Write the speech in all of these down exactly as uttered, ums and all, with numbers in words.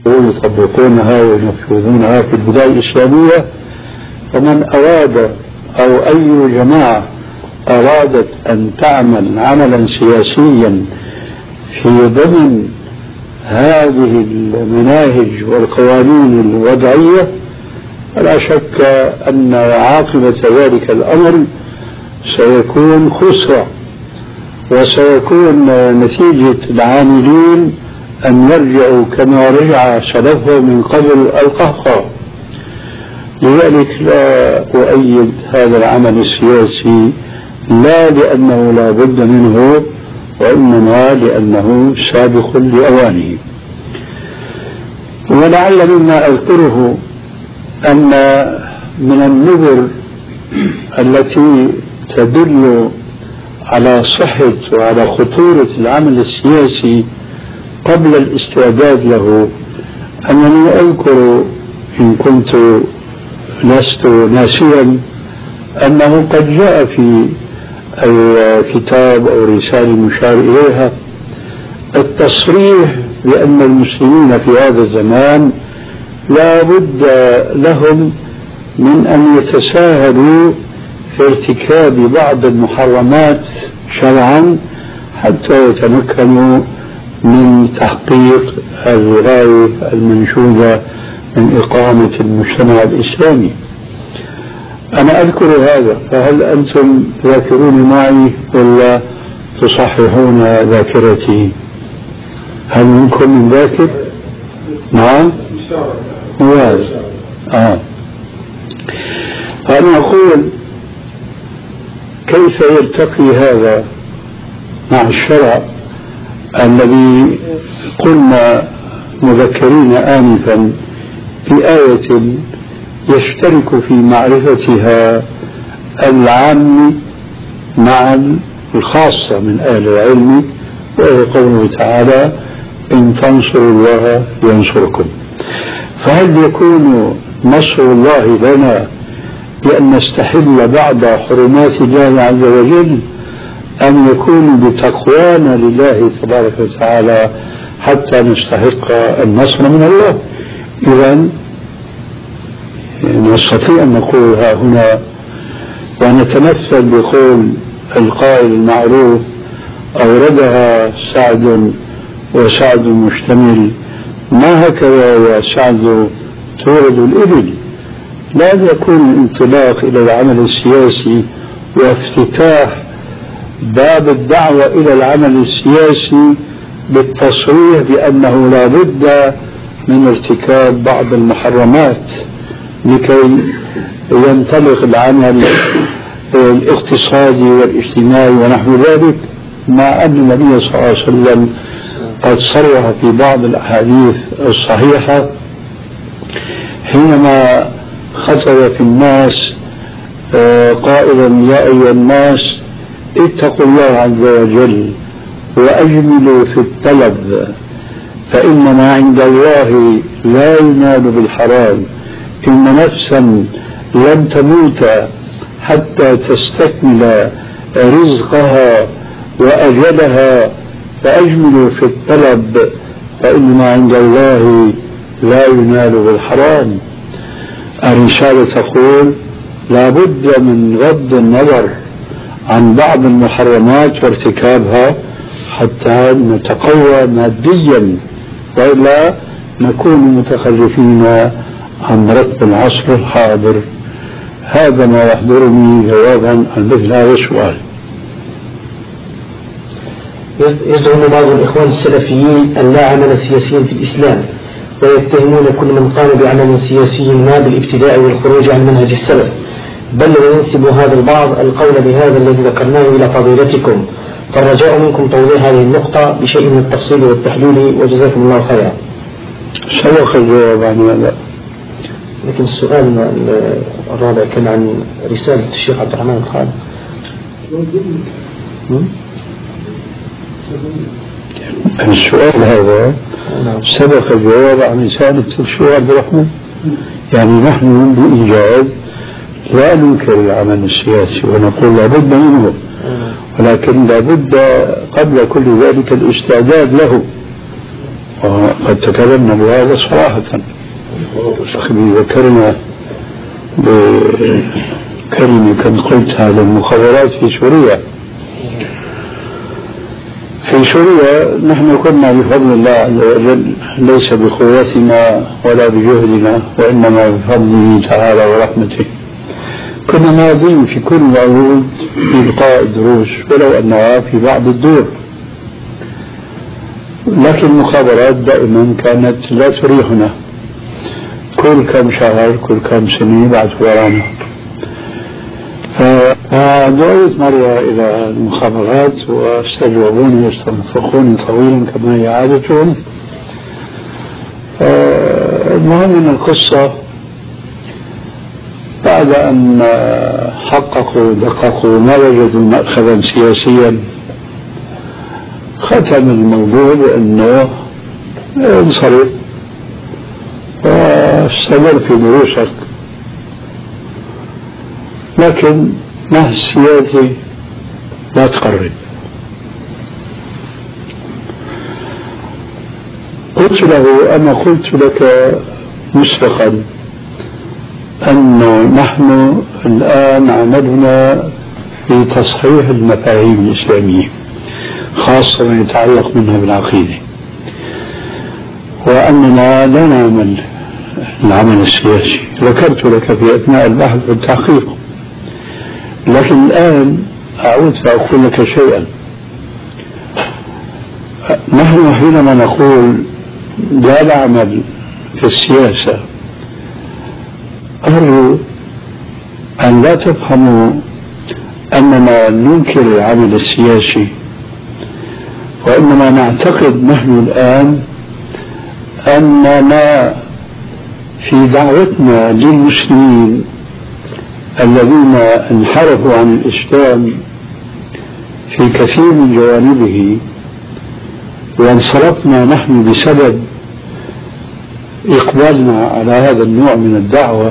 يطبقونها وينفذونها في البلاد الإسلامية. ومن أراد أو أي جماعة أرادت أن تعمل عملا سياسيا في ضمن هذه المناهج والقوانين الوضعية فلا شك أن عاقبة ذلك الأمر سيكون خسرة، وسيكون نتيجة العاملين أن يرجعوا كما رجع سلفهم من قبل القهقرة. لذلك لا أؤيد هذا العمل السياسي، لا لأنه لا بد منه، وإنما لأنه سابق لأوانه. ولعل مما أذكره أن من النذر التي تدل على صحة وعلى خطورة العمل السياسي قبل الاستعداد له أنني أذكر، إن كنت لست ناسيا، أنه قد جاء في الكتاب أو رسالة مشار إليها التصريح بأن المسلمين في هذا الزمان لا بد لهم من أن يتساهلوا في ارتكاب بعض المحرمات شرعا حتى يتمكنوا من تحقيق الغاية المنشودة من إقامة المجتمع الإسلامي. أنا أذكر هذا، فهل أنتم ذاكرون معي ولا تصححون ذاكرتي؟ هل منكم من ذاكر؟ نعم؟ ممتاز. آه. فأنا أقول كيف يلتقي هذا مع الشرع الذي قلنا مذكرين آنفا في آية يشترك في معرفتها العام مع الخاصة من أهل العلم، وهو قوله تعالى إن تنصروا الله ينصركم. فهل يكون نصر الله لنا بأن نستحل بعض حرمات الله عز وجل، أم يكون بتقوانا لله تبارك وتعالى حتى نستحق النصر من الله؟ إذن نستطيع أن نقول ها هنا ونتمثل بقول القائل المعروف أوردها سعد وسعد مشتمل، ما هكذا يا سعد تورد الإبل. لا يكون الانطلاق إلى العمل السياسي وافتتاح باب الدعوة إلى العمل السياسي بالتصريح بأنه لا بد من ارتكاب بعض المحرمات لكي ينطلق العمل الاقتصادي والاجتماعي ونحو ذلك، مع أن النبي صلى الله عليه وسلم قد صرح في بعض الأحاديث الصحيحة حينما خطب في الناس قائلا يا أيها الناس اتقوا الله عز وجل وأجملوا في الطلب فإن ما عند الله لا ينال بالحرام، إن نفسا لن تموت حتى تستكمل رزقها وأجلها، فأجملوا في الطلب فإن ما عند الله لا ينال بالحرام. الرسالة تقول لا بد من غض النظر عن بعض المحرمات وارتكابها حتى نتقوى ماديا، وإلا نكون متخلفين عن ركب العصر الحاضر. هذا ما يحضرني جوابا عن مثل هذا السؤال. يزعم بعض الإخوان السلفيين أن لا عمل سياسي في الإسلام، ويتهمون كل من قام بعمل سياسي ما بالابتداء والخروج عن منهج السلف، بل وينسب هذا البعض القول بهذا الذي ذكرناه إلى فضيلتكم، فالرجاء منكم توضيح هذه النقطة بشيء من التفصيل والتحليل، وجزاكم الله خيرا. سبق الجواب عن هذا، لكن السؤال الرابع كان عن رسالة الشيخ عبد الرحمن الخالد. السؤال هذا سبق الجواب عن رسالة الشيخ عبد الرحمن. يعني نحن بإيجاز لا ننكر العمل السياسي ونقول لابد منه، ولكن لابد قبل كل ذلك الاستعداد له. قد تكلمنا بهذا صراحة. ذكرنا بكلمة كنت قلتها للمخابرات في سوريا. في سوريا نحن كنا بفضل الله عز وجل ليس بقوتنا ولا بجهدنا وإنما بفضله تعالى ورحمته كنا ماضين في كل العروض بإلقاء الدروس ولو أنها في بعض الدور، لكن المخابرات دائما كانت لا تريحنا، كل كم شهر كل كم سنة بعد ورانا. فدعيت مرة إلى المخابرات واستجوبوني واستنفقوني طويلا كما هي عادتهم. المهم من القصة بعد أن حققوا دققوا ما وجدوا مأخذا سياسيا ختم الموضوع بأنه انصرف واستمر في دروسك، لكن مع السياسة لا تقرب. قلت له أنا قلت لك مسبقا أنه نحن الآن عملنا في تصحيح المفاهيم الإسلامية خاصة ما يتعلق منها بالعقيدة، وأننا لا نعمل العمل السياسي. ذكرت لك في أثناء البحث والتحقيق، لكن الآن أعود فأقول لك شيئا. نحن حينما نقول لا نعمل في السياسة أرجو أن لا تفهموا أننا ننكر العمل السياسي، وإنما نعتقد نحن الآن أننا في دعوتنا للمسلمين الذين انحرفوا عن الإسلام في كثير من جوانبه وانصرفنا نحن بسبب إقبالنا على هذا النوع من الدعوة،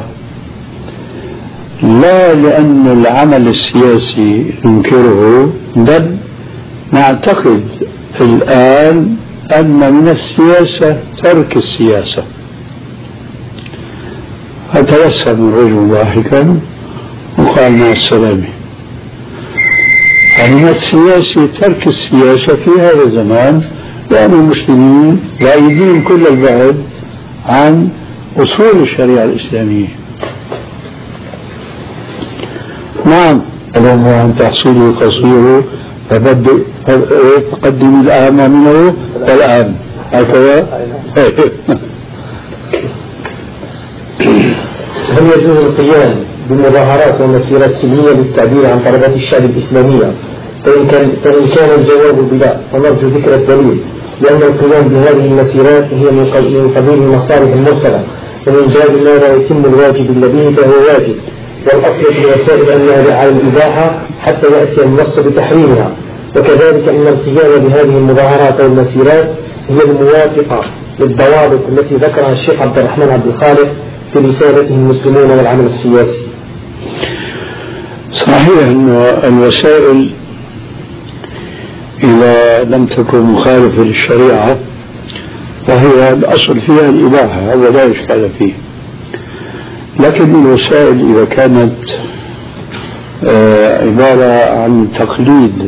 لا لأن العمل السياسي ننكره، بل نعتقد الآن أن من السياسة ترك السياسة. فتبسم الرجل ضاحكا وقال مع السلامة. يعني من السياسة ترك السياسة في هذا الزمان، لأن المسلمين بعيدين كل البعد عن أصول الشريعة الإسلامية. نعم، ولما عن تحصيله قصيره فقدم الأهم منه والأهم هكذا. هل يجوز القيام بمظاهرات ومسيرات سلمية للتعبير عن طلبات الشعب الإسلامية؟ فإن كان, فإن كان الجواب بلا فنرجو ذكر الدليل، لأن القيام بهذه المسيرات هي من قبيل المصالح المرسلة، ومن جاز ما لا يتم الواجب الذي فهو واجب، والأصل في الوسائل أنها على الإباحة حتى يأتي النص بتحريمها. وكذلك أن القيام بهذه المظاهرات والمسيرات هي الموافقة للضوابط التي ذكرها الشيخ عبد الرحمن عبد الخالق في رسالته المسلمون والعمل السياسي. صحيح أن الوسائل إذا لم تكن مخالفة للشريعة فهي الأصل فيها الإباحة، هذا لا إشكال فيه. لكن الوسائل إذا كانت عبارة عن تقليد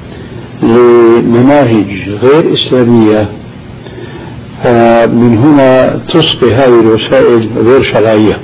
لمناهج غير إسلامية، فمن هنا تصبح هذه الوسائل غير شرعية.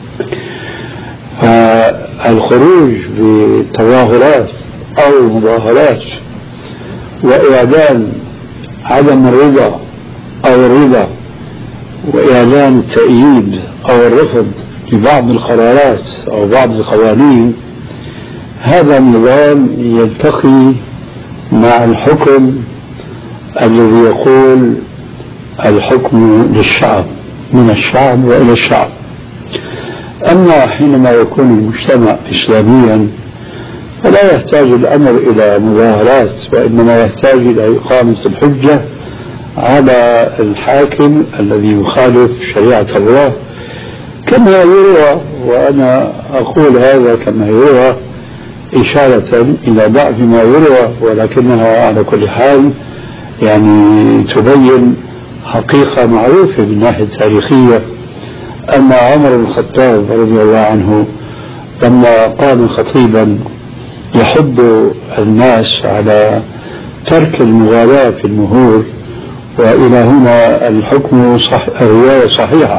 فالخروج بتظاهرات أو مظاهرات وإعلان عدم الرضا أو الرضا وإعلان التأييد أو الرفض لبعض القرارات أو بعض القوانين، هذا النظام يلتقي مع الحكم الذي يقول الحكم للشعب، من الشعب وإلى الشعب. أما حينما يكون المجتمع إسلاميا فلا يحتاج الأمر إلى مظاهرات، وإنما يحتاج إلى إقامة الحجة على الحاكم الذي يخالف شريعة الله، كما يروى، وأنا أقول هذا كما يروى إشارة إلى ضعف ما يروى، ولكنها على كل حال يعني تبين حقيقة معروفة من الناحية التاريخية أن عمر بن الخطاب رضي الله عنه لما قام خطيبا يحض الناس على ترك المغالاة في المهور، وإلى هنا الحكم صح الرواية صحيحة.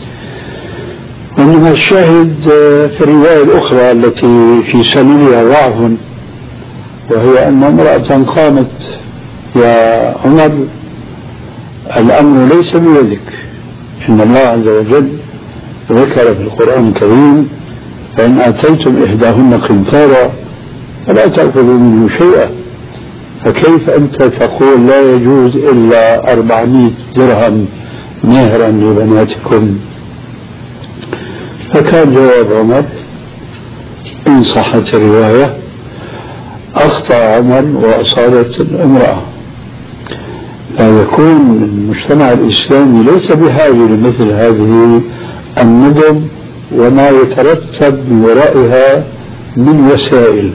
إنما الشاهد في الرواية الأخرى التي في سندها ضعف، وهي أن امرأة قامت: يا عمر الأمر ليس بيدك، إن الله عز وجل ذكر في القرآن الكريم: فإن آتيتم إحداهن قنطارا فلا تأخذوا منه شيئا، فكيف أنت تقول لا يجوز إلا أربعمائة درهم مهرا لبناتكم؟ فكان جواب عمر إن صحت الرواية: أخطأ عمر وأصابت الامرأة. فيكون المجتمع الإسلامي ليس بحاجة لمثل هذه الندم وما يترتب من ورائها من وسائل.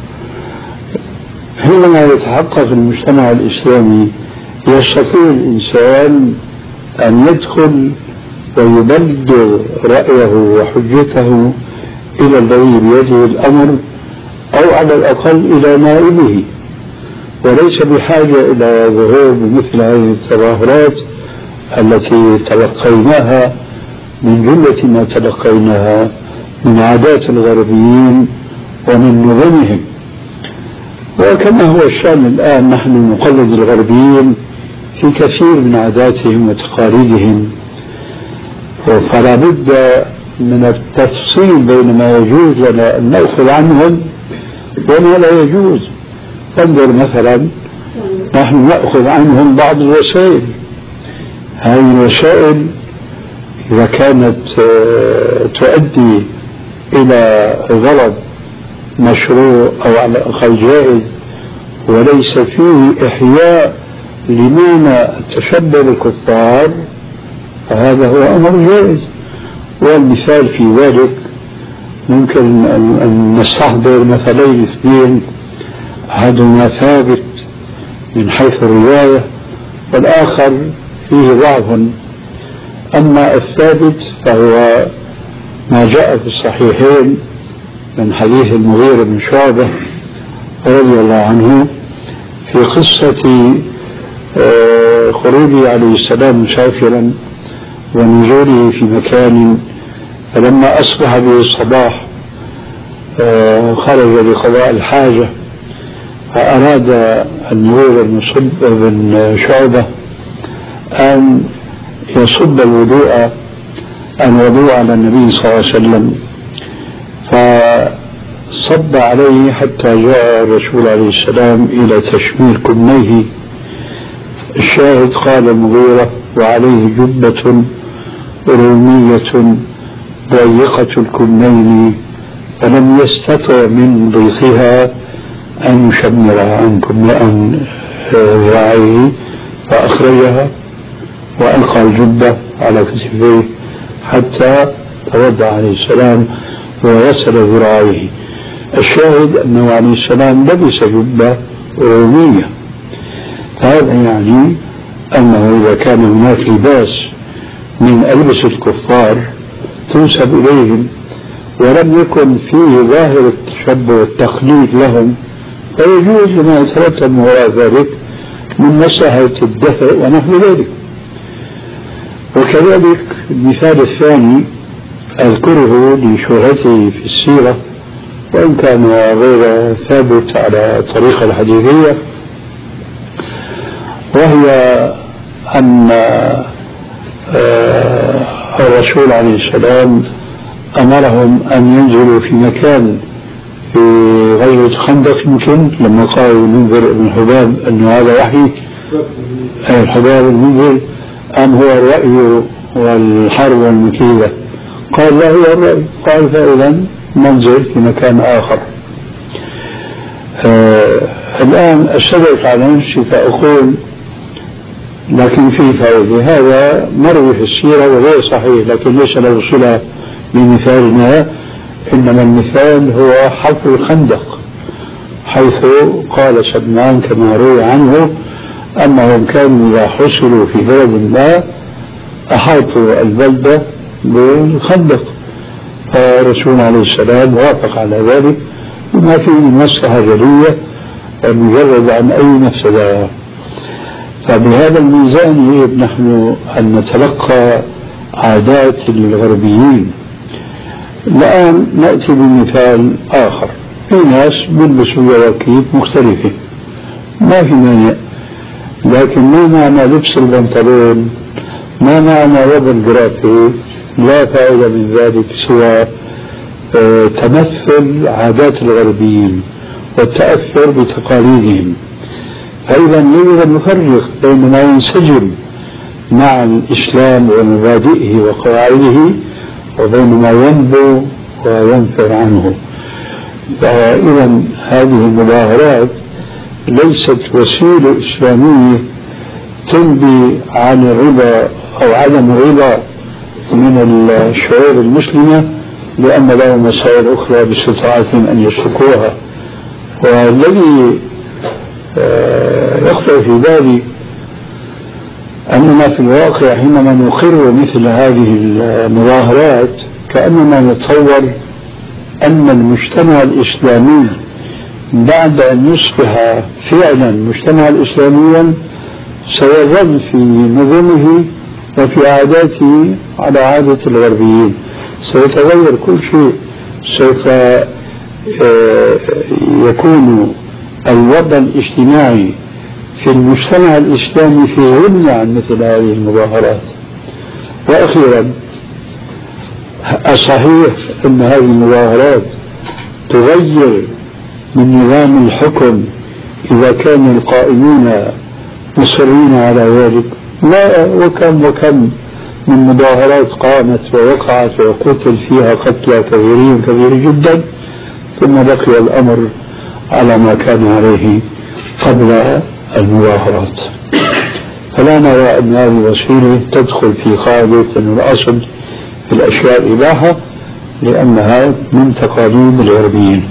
حينما يتحقق المجتمع الإسلامي يستطيع الإنسان أن يدخل ويبلغ رأيه وحجته إلى الذي بيده الأمر، أو على الأقل إلى نائبه، وليس بحاجة إلى ظهور بمثل هذه التظاهرات التي تلقيناها من جملة ما تلقيناها من عادات الغربيين ومن نظمهم. وكما هو الشأن الآن، نحن نقلد الغربيين في كثير من عاداتهم وتقاليدهم، فلا بد من التفصيل بين ما يجوز لنا أن نأخذ عنهم وما لا يجوز. فانظر مثلا، نحن نأخذ عنهم بعض الوسائل، هذه الوسائل إذا كانت تؤدي إلى غرض مشروع أو على الأقل جائز وليس فيه إحياء لمعنى التشبه بالكفار، فهذا هو أمر جائز. والمثال في ذلك ممكن أن نستحضر مثلين اثنين، أحدهما ثابت من حيث الرواية والآخر فيه ضعف. أما الثابت فهو ما جاء في الصحيحين من حديث المغيرة بن شعبة رضي الله عنه في قصة خروجه عليه السلام مسافرا ونزوله في مكان، فلما أصبح به الصباح خرج لقضاء الحاجة، فأراد المغيرة بن شعبة أن يصب الوضوء الوضوء على النبي صلى الله عليه وسلم، فصب عليه حتى جاء الرسول عليه السلام إلى تشمير كميه. الشاهد قال المغيرة: وعليه جبة رومية ضيقة الكمين، فلم يستطع من ضيقها أن يشمرها عنكم عن ذراعيه، فأخرجها وألقى الجبة على كتفيه حتى توضأ عليه السلام وغسل ذراعيه. الشاهد أنه عليه السلام لبس جبة رومية، هذا يعني أنه إذا كان هناك لباس من ألبسة الكفار تنسب إليهم ولم يكن فيه ظاهر التشبه والتقليد لهم، فيجوز لما يترتب وراء ذلك من مصلحة الدفع ونحو ذلك. وكذلك المثال الثاني أذكره لشهرته في السيرة وإن كان غير ثابت على الطريقة الحديثية، وهي أن الرسول عليه السلام أمرهم أن ينزلوا في مكان في غزوة خندق، يمكن لما قال المنذر بن حباب أنه هذا وحي، الحباب المنذر أم هو الرأي والحرب والمكيدة؟ قال لا، هو الرأي. قال فإذا ننزل في مكان آخر. آه الآن أشترك على نفسي فأقول لكن في فائدة، هذا مروي في السيرة وغير صحيح لكن ليس له صلة بمثالنا، إنما المثال هو حفر الخندق، حيث قال سلمان كما روي عنه أنهم كانوا إذا حصلوا في بلد ما أحاطوا البلدة بالخندق، فالرسول عليه السلام وافق على ذلك وما فيه مصلحة جلية مجرد عن أي مفسدة. فبهذا الميزان يجب نحن أن نتلقى عادات الغربيين. الآن نأتي بمثال آخر، في ناس بيلبسوا جواكيت مختلفة ما في مانع، لكن ما معنى لبس البنطلون، ما معنى وضع الجرافي، لا فائدة من ذلك سوى اه تمثل عادات الغربيين والتأثر بتقاليدهم. فإذا يجب أن نفرق بين ما ينسجم مع الإسلام ومبادئه وقواعده وبين ما ينبو وينفر عنه. فإذا هذه المظاهرات ليست وسيلة إسلامية تنبي عن الرضا أو عدم الرضا من الشعوب المسلمة لأن لهم مسائل أخرى باستطاعتهم أن يسلكوها. والذي يخطر في بالي أننا في الواقع حينما نقر مثل هذه المظاهرات كأننا نتصور أن المجتمع الإسلامي بعد أن يصبح فعلا مجتمعا إسلاميا سيظل في نظامه وفي عاداته على عادة الغربيين، سيتغير كل شيء، سوف يكون الوضع الاجتماعي في المجتمع الإسلامي في غنى عن مثل هذه المظاهرات. وأخيرا، أصحيح أن هذه المظاهرات تغير من نظام الحكم إذا كان القائمون مصرين على ذلك؟ لا، وكم وكم من مظاهرات قامت ووقعت وقتل فيها قتلى كثيرين كثير جدا ثم بقي الأمر على ما كان عليه قبل المظاهرات. فلا نرى أن هذه الوسيلة تدخل في قاعدة أن الأصل في الأشياء الإباحة لأنها من تقاليد الغربيين.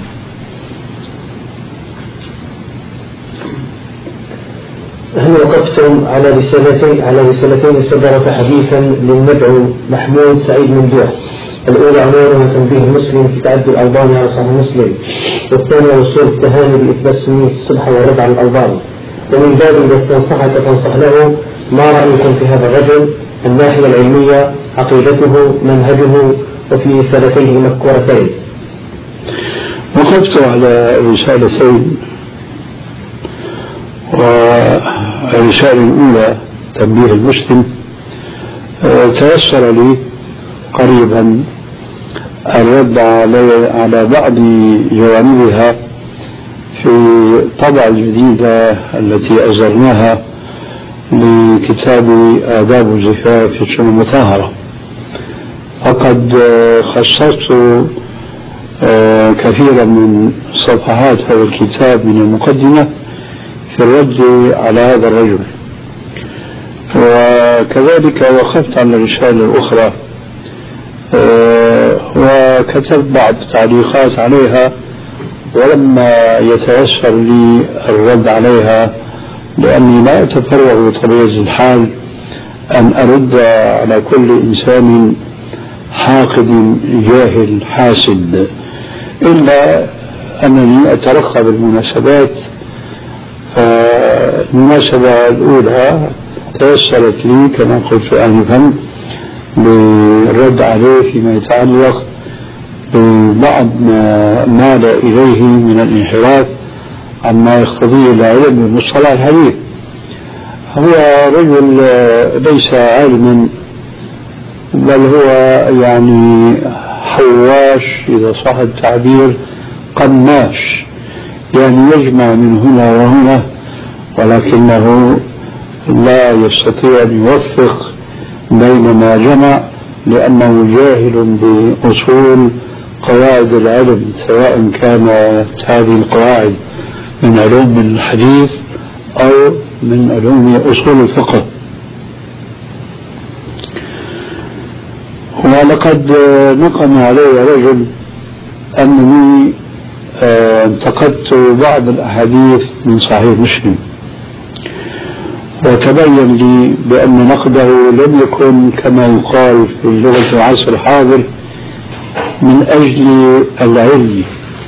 هل وقفتم على رسالتين على رسالتين صدرت حديثا للمدعو محمود سعيد ممدوح؟ الأولى عنوانها تنبيه المسلم في تعدي الألباني على صحيح مسلم، والثانية وصول التهاني بإثبات سنية الصبح والرد عن الألباني. ومن باب إذا استنصحك تنصح له، ما رأيكم في هذا الرجل؟ الناحية العلمية، عقيدته، منهجه، وفي رسالتيه المذكورتين. وقفت على رسالتين، والرسالة الأولى تنبيه المسلم تيسر لي قريبا الرد على بعض جوانبها في الطبعة الجديدة التي أصدرناها لكتاب آداب الزفاف في السنة المطهرة. فقد خصصت كثيرا من صفحات هذا الكتاب من المقدمة في الرد على هذا الرجل، وكذلك وقفت على الرسالة الأخرى وكتبت بعض التعليقات عليها، ولما يتيسر لي الرد عليها لأني لا أتفرغ بطبيعة الحال أن أرد على كل إنسان حاقد جاهل حاسد، إلا أنني أترقب المناسبات. فالمناسبة الأولى تيسرت لي كما قلت آنفا بالرد عليه فيما يتعلق ببعض ما مال إليه من الانحراف عما يقتضيه العلم بالمصطلح الحديث. هو رجل ليس عالما، بل هو يعني حواش إذا صح التعبير، قماش، يعني يجمع من هنا وهنا، ولكنه لا يستطيع أن يوفق بين ما جمع لأنه جاهل بأصول قواعد العلم، سواء كانت هذه القواعد من علوم الحديث أو من علوم أصول الفقه. ولقد نقم علي رجل أنني انتقدت بعض الأحاديث من صحيح مسلم، وتبين لي بأن نقده لم يكن كما يقال في لغة العصر الحاضر من أجل العلم،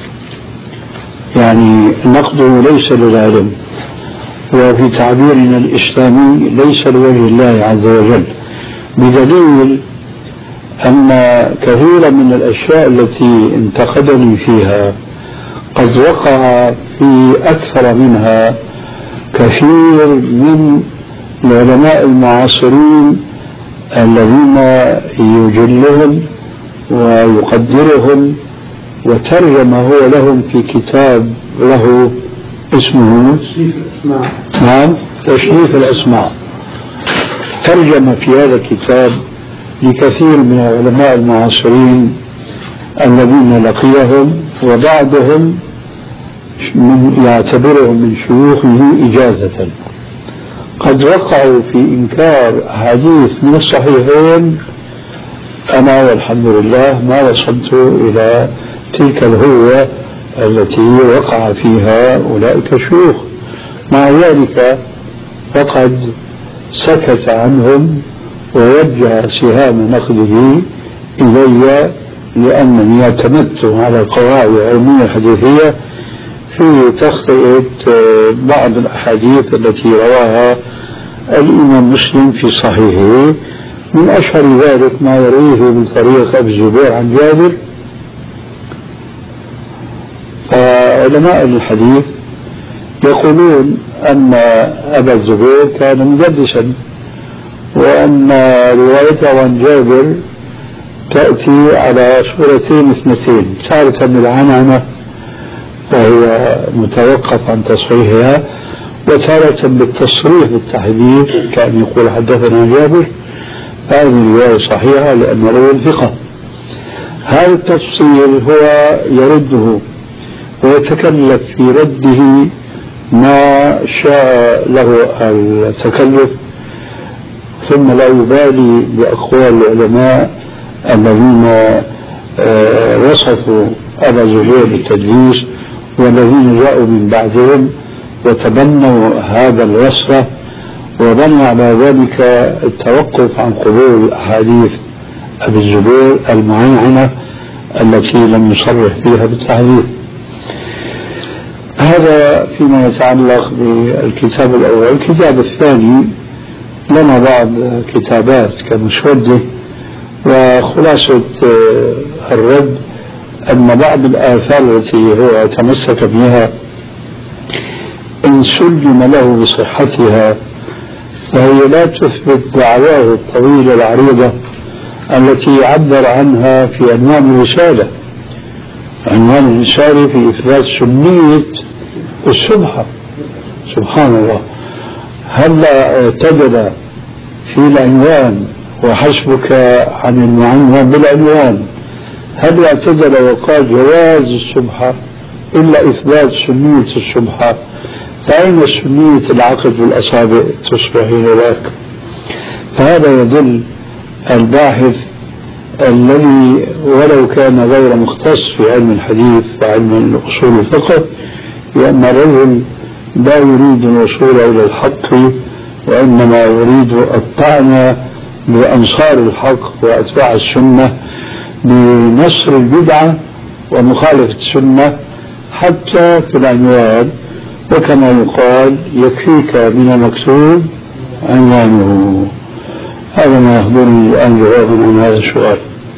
يعني نقده ليس للعلم، وفي تعبيرنا الإسلامي ليس لوجه الله عز وجل، بدليل أن كثيرا من الأشياء التي انتقدني فيها قد وقع في أكثر منها كثير من العلماء المعاصرين الذين يجلهم ويقدرهم، وترجم هو لهم في كتاب له اسمه تشريف الأسماء. نعم، تشريف الأسماء. ترجم في هذا الكتاب لكثير من العلماء المعاصرين الذين لقيهم، وبعضهم من يعتبرهم من شيوخه إجازة، قد وقعوا في إنكار حديث من الصحيحين. أنا والحمد لله ما وصلت إلى تلك الهوة التي وقع فيها أولئك الشيوخ، مع ذلك فقد سكت عنهم ووجه سهام نقده إلي، لأنني اعتمدت على القواعد العلمية الحديثية في تخطئة بعض الأحاديث التي رواها الإمام مسلم في صحيحه، من أشهر ذلك ما يرويه من طريق أبي الزبير عن جابر. فعلماء الحديث يقولون أن أبا الزبير كان مدرسا، وأن روايته عن جابر تأتي على صورتين اثنتين، تارة بالعنعنة وهي متوقف عن تصحيحها، وتارة بالتصريح بالتحديث كان يقول حدثنا جابر، هذه الرواية صحيحة لأن روى ثقة. هذا التفصيل هو يرده ويتكلف في رده ما شاء له التكلف، ثم لا يبالي بأقوال العلماء الذين وصفوا أبا زبير بالتدليس والذين جاءوا من بعدهم وتبنوا هذا الوصف، وبنوا على ذلك التوقف عن قبول أحاديث أبي الزبير المعنعنة التي لم يصرح فيها بالتحديث. هذا فيما يتعلق بالكتاب الأول. الكتاب الثاني لنا بعض كتابات كمسودة، وخلاصة الرد أن بعض الآثار التي هو تمسك بها إن سلم له بصحتها فهي لا تثبت دعواه الطويلة العريضة التي عبر عنها في عنوان الرسالة. عنوان الرسالة في إثبات سنية السبحة. سبحان الله، هلا اعتدل في العنوان وحسبك عن المعنون بالعنوان، هل اعتدل وقال جواز السبحة إلا إثبات سنية السبحة؟ فأين سنية العقد بالأصابع تصبح هناك؟ فهذا يدل الباحث الذي ولو كان غير مختص في علم الحديث وعلم أصول الفقه، لأن الرجل لا يريد الوصول إلى الحق وإنما يريد الطعن بأنصار الحق وأتباع السنة بنصر البدعة ومخالفة السنة حتى في العنوان، وكما يقال يكفيك من المكتوب عنوانه. هذا ما يخبرني الآن جوابا عن هذا السؤال.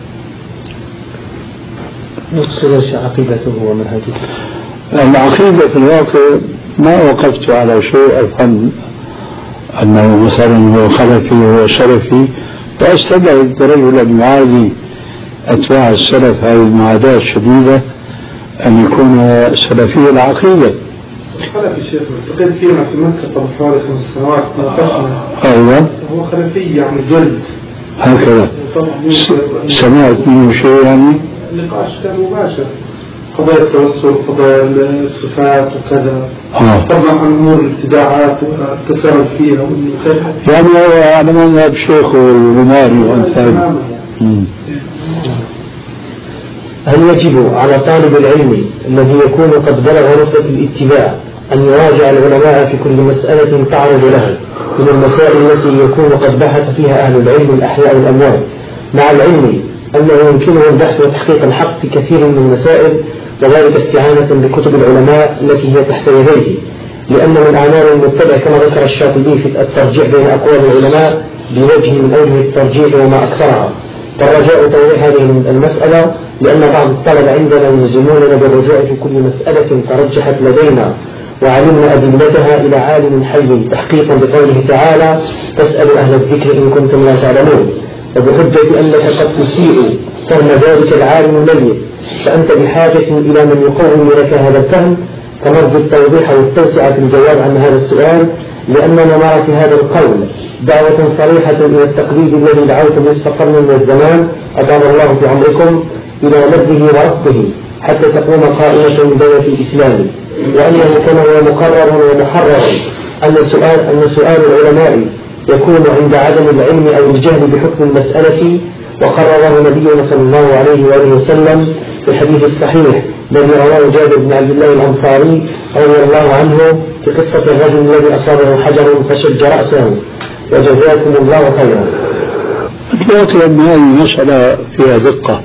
نقصد عقيدته ومنهجه. العقيدة في الواقع ما وقفت على شيء أفهم أنه مثلا هو خلفي هو سلفي، فأستبعد رجلا يعادي أتباع السلف هذه المعاداة الشديدة أن يكون سلفي العقيدة. خلفي الشيخ التقيت فينا في مكة قبل حوالي خمس سنوات ناقشنا. أيوة. هو خلفي يعني جلد. هكذا. سمعت منه شيء يعني؟ النقاش كان مباشر. قضايا التوسل، قضايا الصفات وكذا. آه. طبعا عن أمور الابتداعات والتساهل فيها والكيف. يعني هو على مذهب شيخ الغماري وأمثاله. هل يجب على طالب العلم الذي يكون قد بلغ رتبة الاتباع أن يراجع العلماء في كل مسألة تعرض له من المسائل التي يكون قد بحث فيها أهل العلم الأحياء والأموات، مع العلم أنه يمكنه البحث وتحقيق الحق في كثير من المسائل، وذلك استعانة بكتب العلماء التي هي تحت يديه، لأن من أعمال المتبع كما ذكر الشاطبي في الترجيح بين أقوال العلماء بوجه من أوجه الترجيح وما أكثرها. فالرجاء توضيح هذه المسألة، لأن بعض الطلبة عندنا يلزموننا بالرجوع في كل مسألة ترجحت لدينا وعلمنا أدلتها إلى عالم حي، تحقيقا بقوله تعالى: فاسألوا أهل الذكر إن كنتم لا تعلمون، وبحجة أنك قد تسيء فهم ذلك العالم الميت، فأنت بحاجة إلى من يقوم لك هذا الفهم. فنرجو التوضيح والتوسعة في الجواب عن هذا السؤال، لأننا نرى في هذا القول دعوة صريحة إلى التقليد الذي دعوتم نصف قرن من الزمان أطال الله في عمركم إلى مده وربه حتى تقوم قائمة دولة الإسلام، وأنه كما هو مقرر ومحرر أن سؤال أن سؤال العلماء يكون عند عدم العلم أو الجهل بحكم المسألة، وقرره نبينا صلى الله عليه وآله وسلم في الحديث الصحيح الذي رواه جابر بن عبد الله الأنصاري رضي الله عنه في قصة الرجل الذي أصابه حجر فشج رأسه. وجزاكم الله خيرا. الواقع أن هذه مسألة فيها دقة،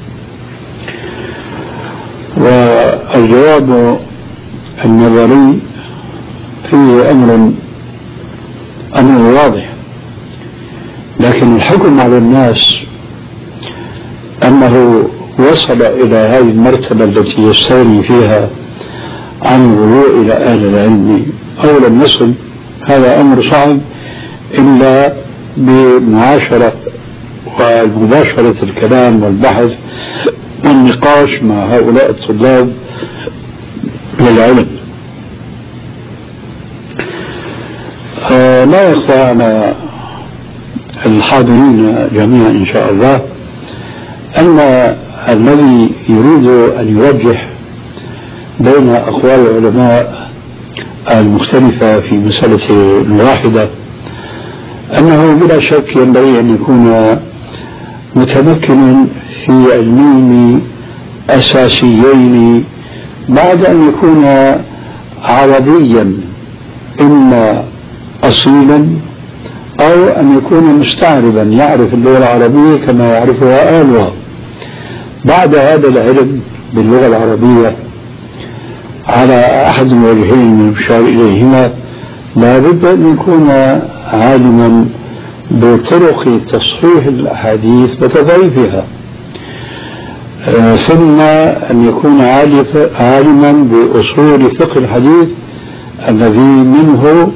والجواب النظري فيه أمر أمر واضح، لكن الحكم على الناس أنه وصل إلى هذه المرتبة التي يستغني فيها عن الرجوع إلى أهل العلم أو لم يصل، هذا أمر صعب إلا بمعاشرة ومباشرة الكلام والبحث والنقاش مع هؤلاء الطلاب للعلم. آه لا يخفى على الحاضرين جميعا إن شاء الله أن الذي يريد أن يرجح بين أقوال العلماء المختلفة في مسألة واحدة أنه بلا شك ينبغي أن يكون متمكنا في علمين أساسيين، بعد أن يكون عربيا إما أصيلا أو أن يكون مستعربا يعرف اللغة العربية كما يعرفها أهلها. بعد هذا العلم باللغة العربية على أحد الوجهين المشار إليهما لا بد أن يكون عالما بطرق تصحيح الأحاديث وتضعيفها، ثم أن يكون عالما بأصول فقه الحديث الذي منه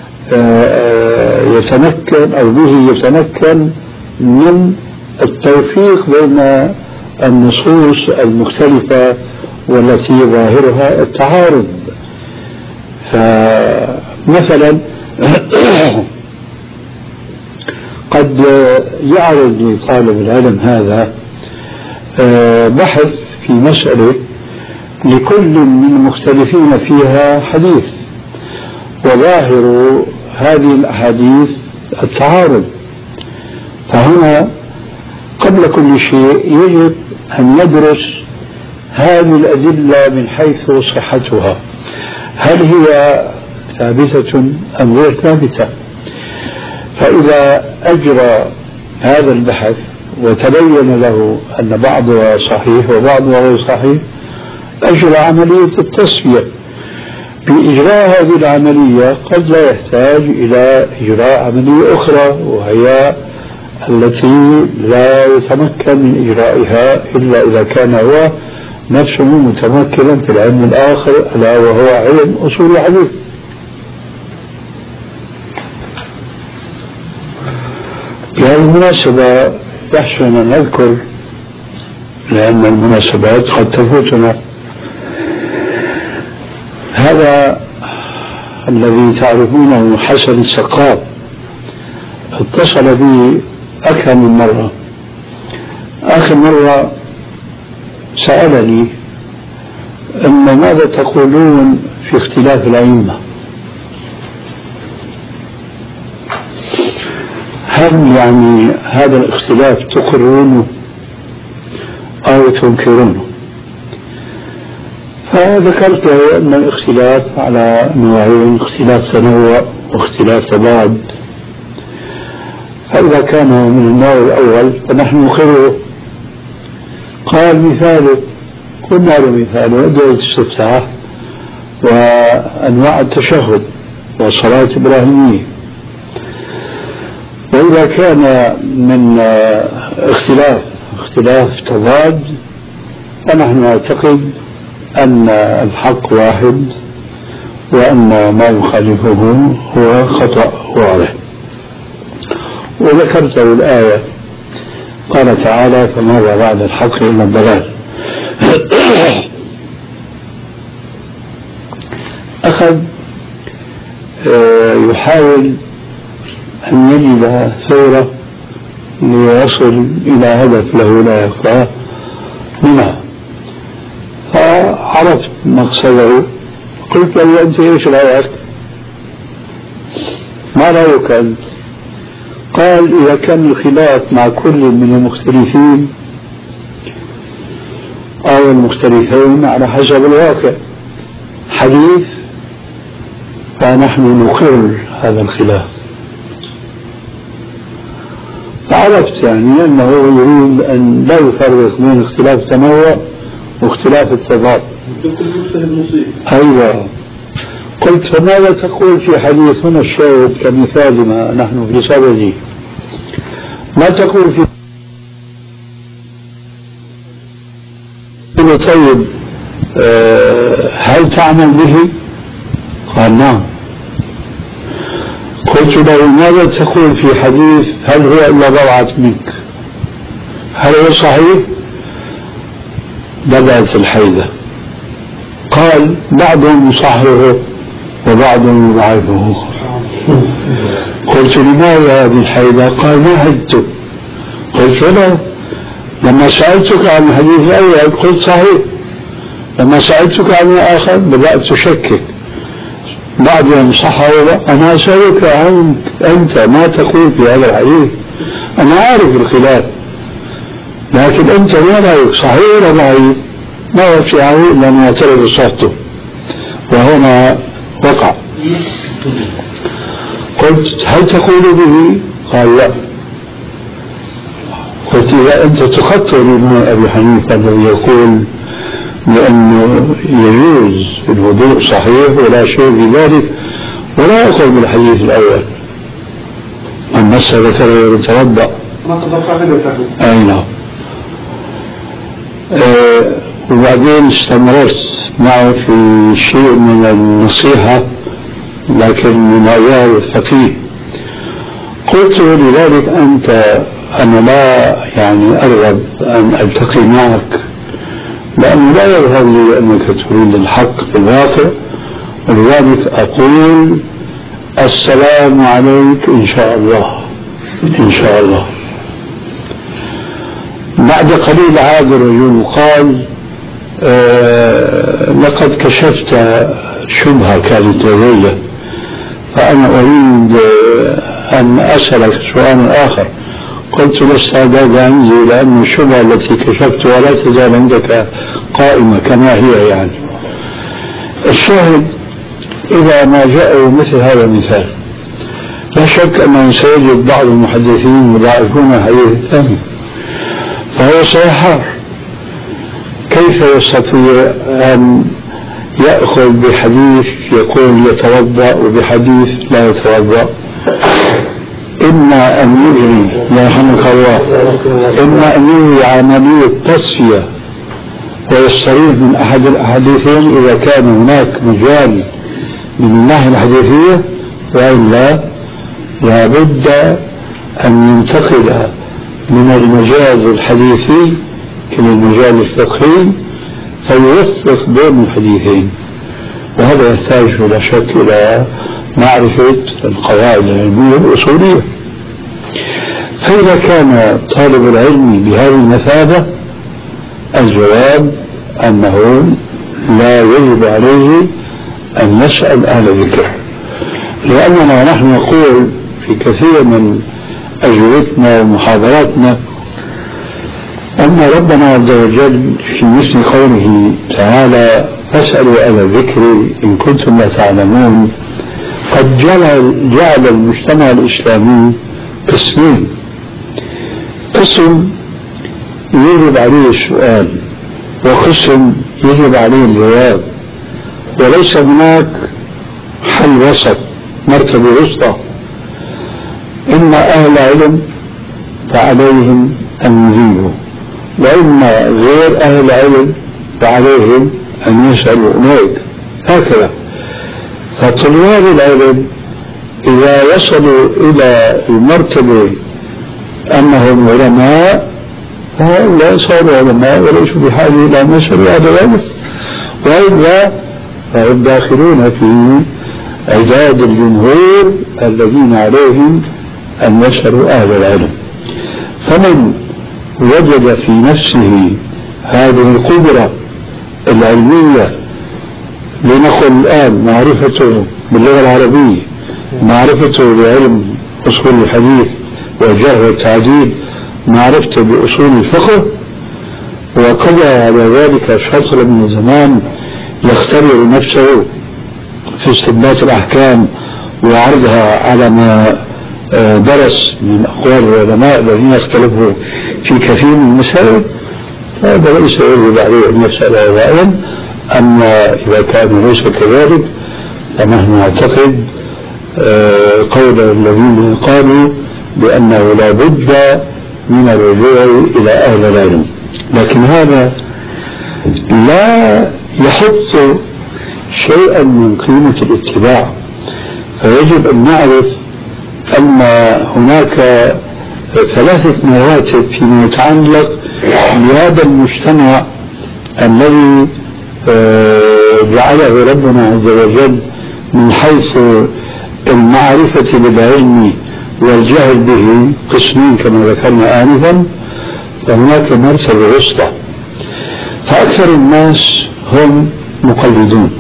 يتمكن أو به يتمكن من التوفيق بين النصوص المختلفة والتي ظاهرها التعارض. فمثلا قد يعرض لطالب العلم هذا بحث في مسألة لكل من المختلفين فيها حديث، وظاهر هذه الأحاديث التعارض، فهنا قبل كل شيء يجب أن ندرس هذه الأدلة من حيث صحتها، هل هي ثابتة أم غير ثابتة؟ فإذا أجرى هذا البحث وتبين له أن بعضها صحيح وبعضها غير صحيح، أجرى عملية التصفية. بإجراء هذه العملية قد لا يحتاج إلى إجراء عملية أخرى، وهي التي لا يتمكن من إجرائها إلا إذا كان هو نفسه متمكنا في العلم الآخر ألا وهو علم أصول الحديث. بهذه المناسبة يحسن أن نذكر، لأن المناسبات قد تفوتنا، هذا الذي تعرفونه حسن السقاف اتصل بي أكثر من مرة. آخر مرة سألني أما ماذا تقولون في اختلاف الأئمة؟ هل يعني هذا الاختلاف تقرونه أو تنكرونه؟ فذكرت أن الاختلاف على نوعين، اختلاف تنوع واختلاف تضاد. فإذا كان من النوع الأول فنحن نخيره. قال مثاله، قلنا له مثاله أدعية الاستفتاح وأنواع التشهد والصلاة الإبراهيمية. وإذا كان من اختلاف اختلاف تضاد فنحن نعتقد أن الحق واحد وأن ما يخالفه هو خطأ واضح. وذكرت الآية قال تعالى فماذا بعد الحق إلا الضلال. أخذ يحاول أن يجد ثورة ليصل إلى هدف له لا يخفى منها، فعرفت مقصده. قلت له أنت إيش رأيك؟ ما رأيك أنت؟ قال إذا كان الخلاف مع كل من المختلفين أو المختلفين على حسب الواقع حديث فنحن نقر هذا الخلاف. فعرفت يعني أنه يريد أن لا يفرق بين اختلاف التنوع واختلاف التضاد. أيوة. قلت فماذا تقول في حديث هنا الشاهد كمثال ما نحن في صدده، ما تقول في طيب أه هل تعمل به؟ قال نعم. قلت له ماذا تقول في حديث هل هو إلا بضعة منك؟ هل هو صحيح؟ بدأت الحيدة. قال بعضهم يصححه وبعضهم يضعفه. قلت لماذا هذه الحيدة؟ قال ما هدت. قلت له لما سألتك عن الحديث الأول قلت صحيح، لما سألتك عن الآخر بدأت تشكك. بعضهم صححه. أنا أسألك أنت ما تقول في هذا الحديث؟ أنا عارف الخلاف لكن أنت ما رأيك صحيح ولا ضعيف؟ ما وفعه إلا أن يعترض صوته، وهنا وقع. قلت هل تقول به؟ قال لا. قلت إذا أنت تخطر ابن أبي حنيفة الذي يقول بأنه يجوز الوضوء صحيح ولا شيء في ذلك ولا يأخذ بالحديث الأول من مس ذكره يتوضأ. ما تبقى منه. أي نعم. أه وبعدين استمرت معه في شيء من النصيحة لكن من عيار الفقيه. قلت لذلك أنت أنا لا يعني أرغب أن ألتقي معك لأنه لا يظهر لي أنك تريد الحق في الواقع، ولذلك أقول السلام عليك إن شاء الله إن شاء الله. بعد قليل عاد الرجل قال آه لقد كشفت شبهة كانت لدي فأنا أريد أن أسألك سؤال آخر. قلت لست هذا عندي لأن الشبهة التي كشفتها لا تزال عندك قائمة كما هي. يعني الشاهد إذا ما جاءوا مثل هذا المثال لا شك أنه سيجد بعض المحدثين يضاعفون الحديث الثاني فهو سيحار. كيف يستطيع أن يأخذ بحديث يقول يتوضأ وبحديث لا يتوضأ؟ إما أن يجري يرحمك الله إما أن يجري عملية تصفية ويستريح من أحد الأحاديثين إذا كان هناك مجال من الناحية الحديثية، وإلا لابد أن ينتقل من المجال الحديثي إلى المجال الفقهي فيوثق بين الحديثين، وهذا يحتاج بلا شك إلى معرفة القواعد العلمية الأصولية. فإذا كان طالب العلم بهذه المثابة الجواب أنه لا يجب عليه أن يسأل أهل الذكر، لأننا نحن نقول في كثير من أجوبتنا ومحاضراتنا أن ربنا عز وجل في مثل قوله تعالى فاسألوا على ذكري إن كنتم لا تعلمون. قد جعل, جعل المجتمع الإسلامي قسمين: قسم يجب عليه السؤال، وقسم يجب عليه الجواب، وليس هناك حل وسط، مرتبة وسطى. إما أهل العلم فعليهم أن يجيبوا، وإما غير أهل العلم فعليهم أن يسألوا أولئك. هكذا. فطلاب العلم إذا وصلوا إلى المرتبة أنهم علماء فهؤلاء صاروا علماء وليسوا بحاجة إلى أن يسألوا هذا العلم، وإلا فهم داخلون في عداد الجمهور الذين عليهم أن يسألوا أهل العلم. فمن وجد في نفسه هذه القدرة العلمية، لنقل الآن معرفته باللغة العربية، معرفته بعلم أصول الحديث والجرح والتعديل، معرفته بأصول الفقه، وقضى على ذلك شطر من الزمان يختبر نفسه في استنباط الأحكام وعرضها على ما درس من أقوال العلماء الذين اختلفوا في كثير من المسائل، هذا ليس يجب عليه أن يسأل العلم. أما إذا كان ليس كذلك فنحن نعتقد قول الذين قالوا بأنه لا بد من الرجوع إلى أهل العلم، لكن هذا لا يحط شيئا من قيمة الاتباع. فيجب أن نعرف أن هناك ثلاثة مراتب فيما يتعلق بهذا المجتمع الذي جعله ربنا عز وجل من حيث المعرفة بالعلم والجهل به قسمين كما ذكرنا آنفا. فهناك مرتبة وسطى، فأكثر الناس هم مقلدون.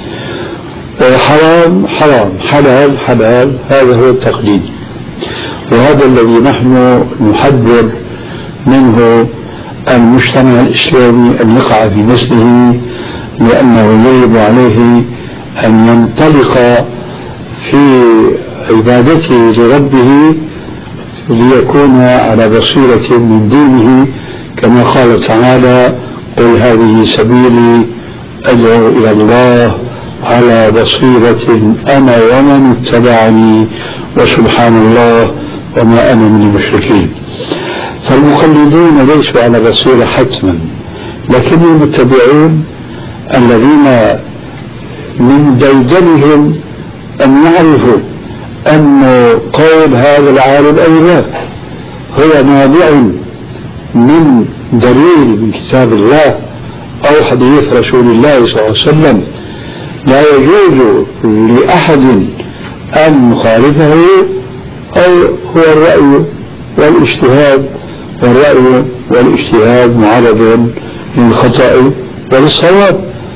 حرام حرام، حلال حلال، هذا هو التقليد، وهذا الذي نحن نحذر منه المجتمع الإسلامي أن يقع في مثله، لأنه يجب عليه أن ينطلق في عبادته لربه ليكون على بصيرة من دينه، كما قال تعالى: قل هذه سبيلي أدعو إلى الله على بصيرة أنا ومن اتبعني وسبحان الله وما أنا من المشركين. فالمقلدون ليسوا على بصيرة حتما، لكن المتبعون الذين من ديدنهم أن يعرفوا أن قول هذا العالم أو لا هو نابع من دليل من كتاب الله أو حديث رسول الله صلى الله عليه وسلم، لا يجوز لأحد أن يخالفه، أو هو الرأي والاجتهاد، والرأي والاجتهاد معرض للخطأ وللصواب.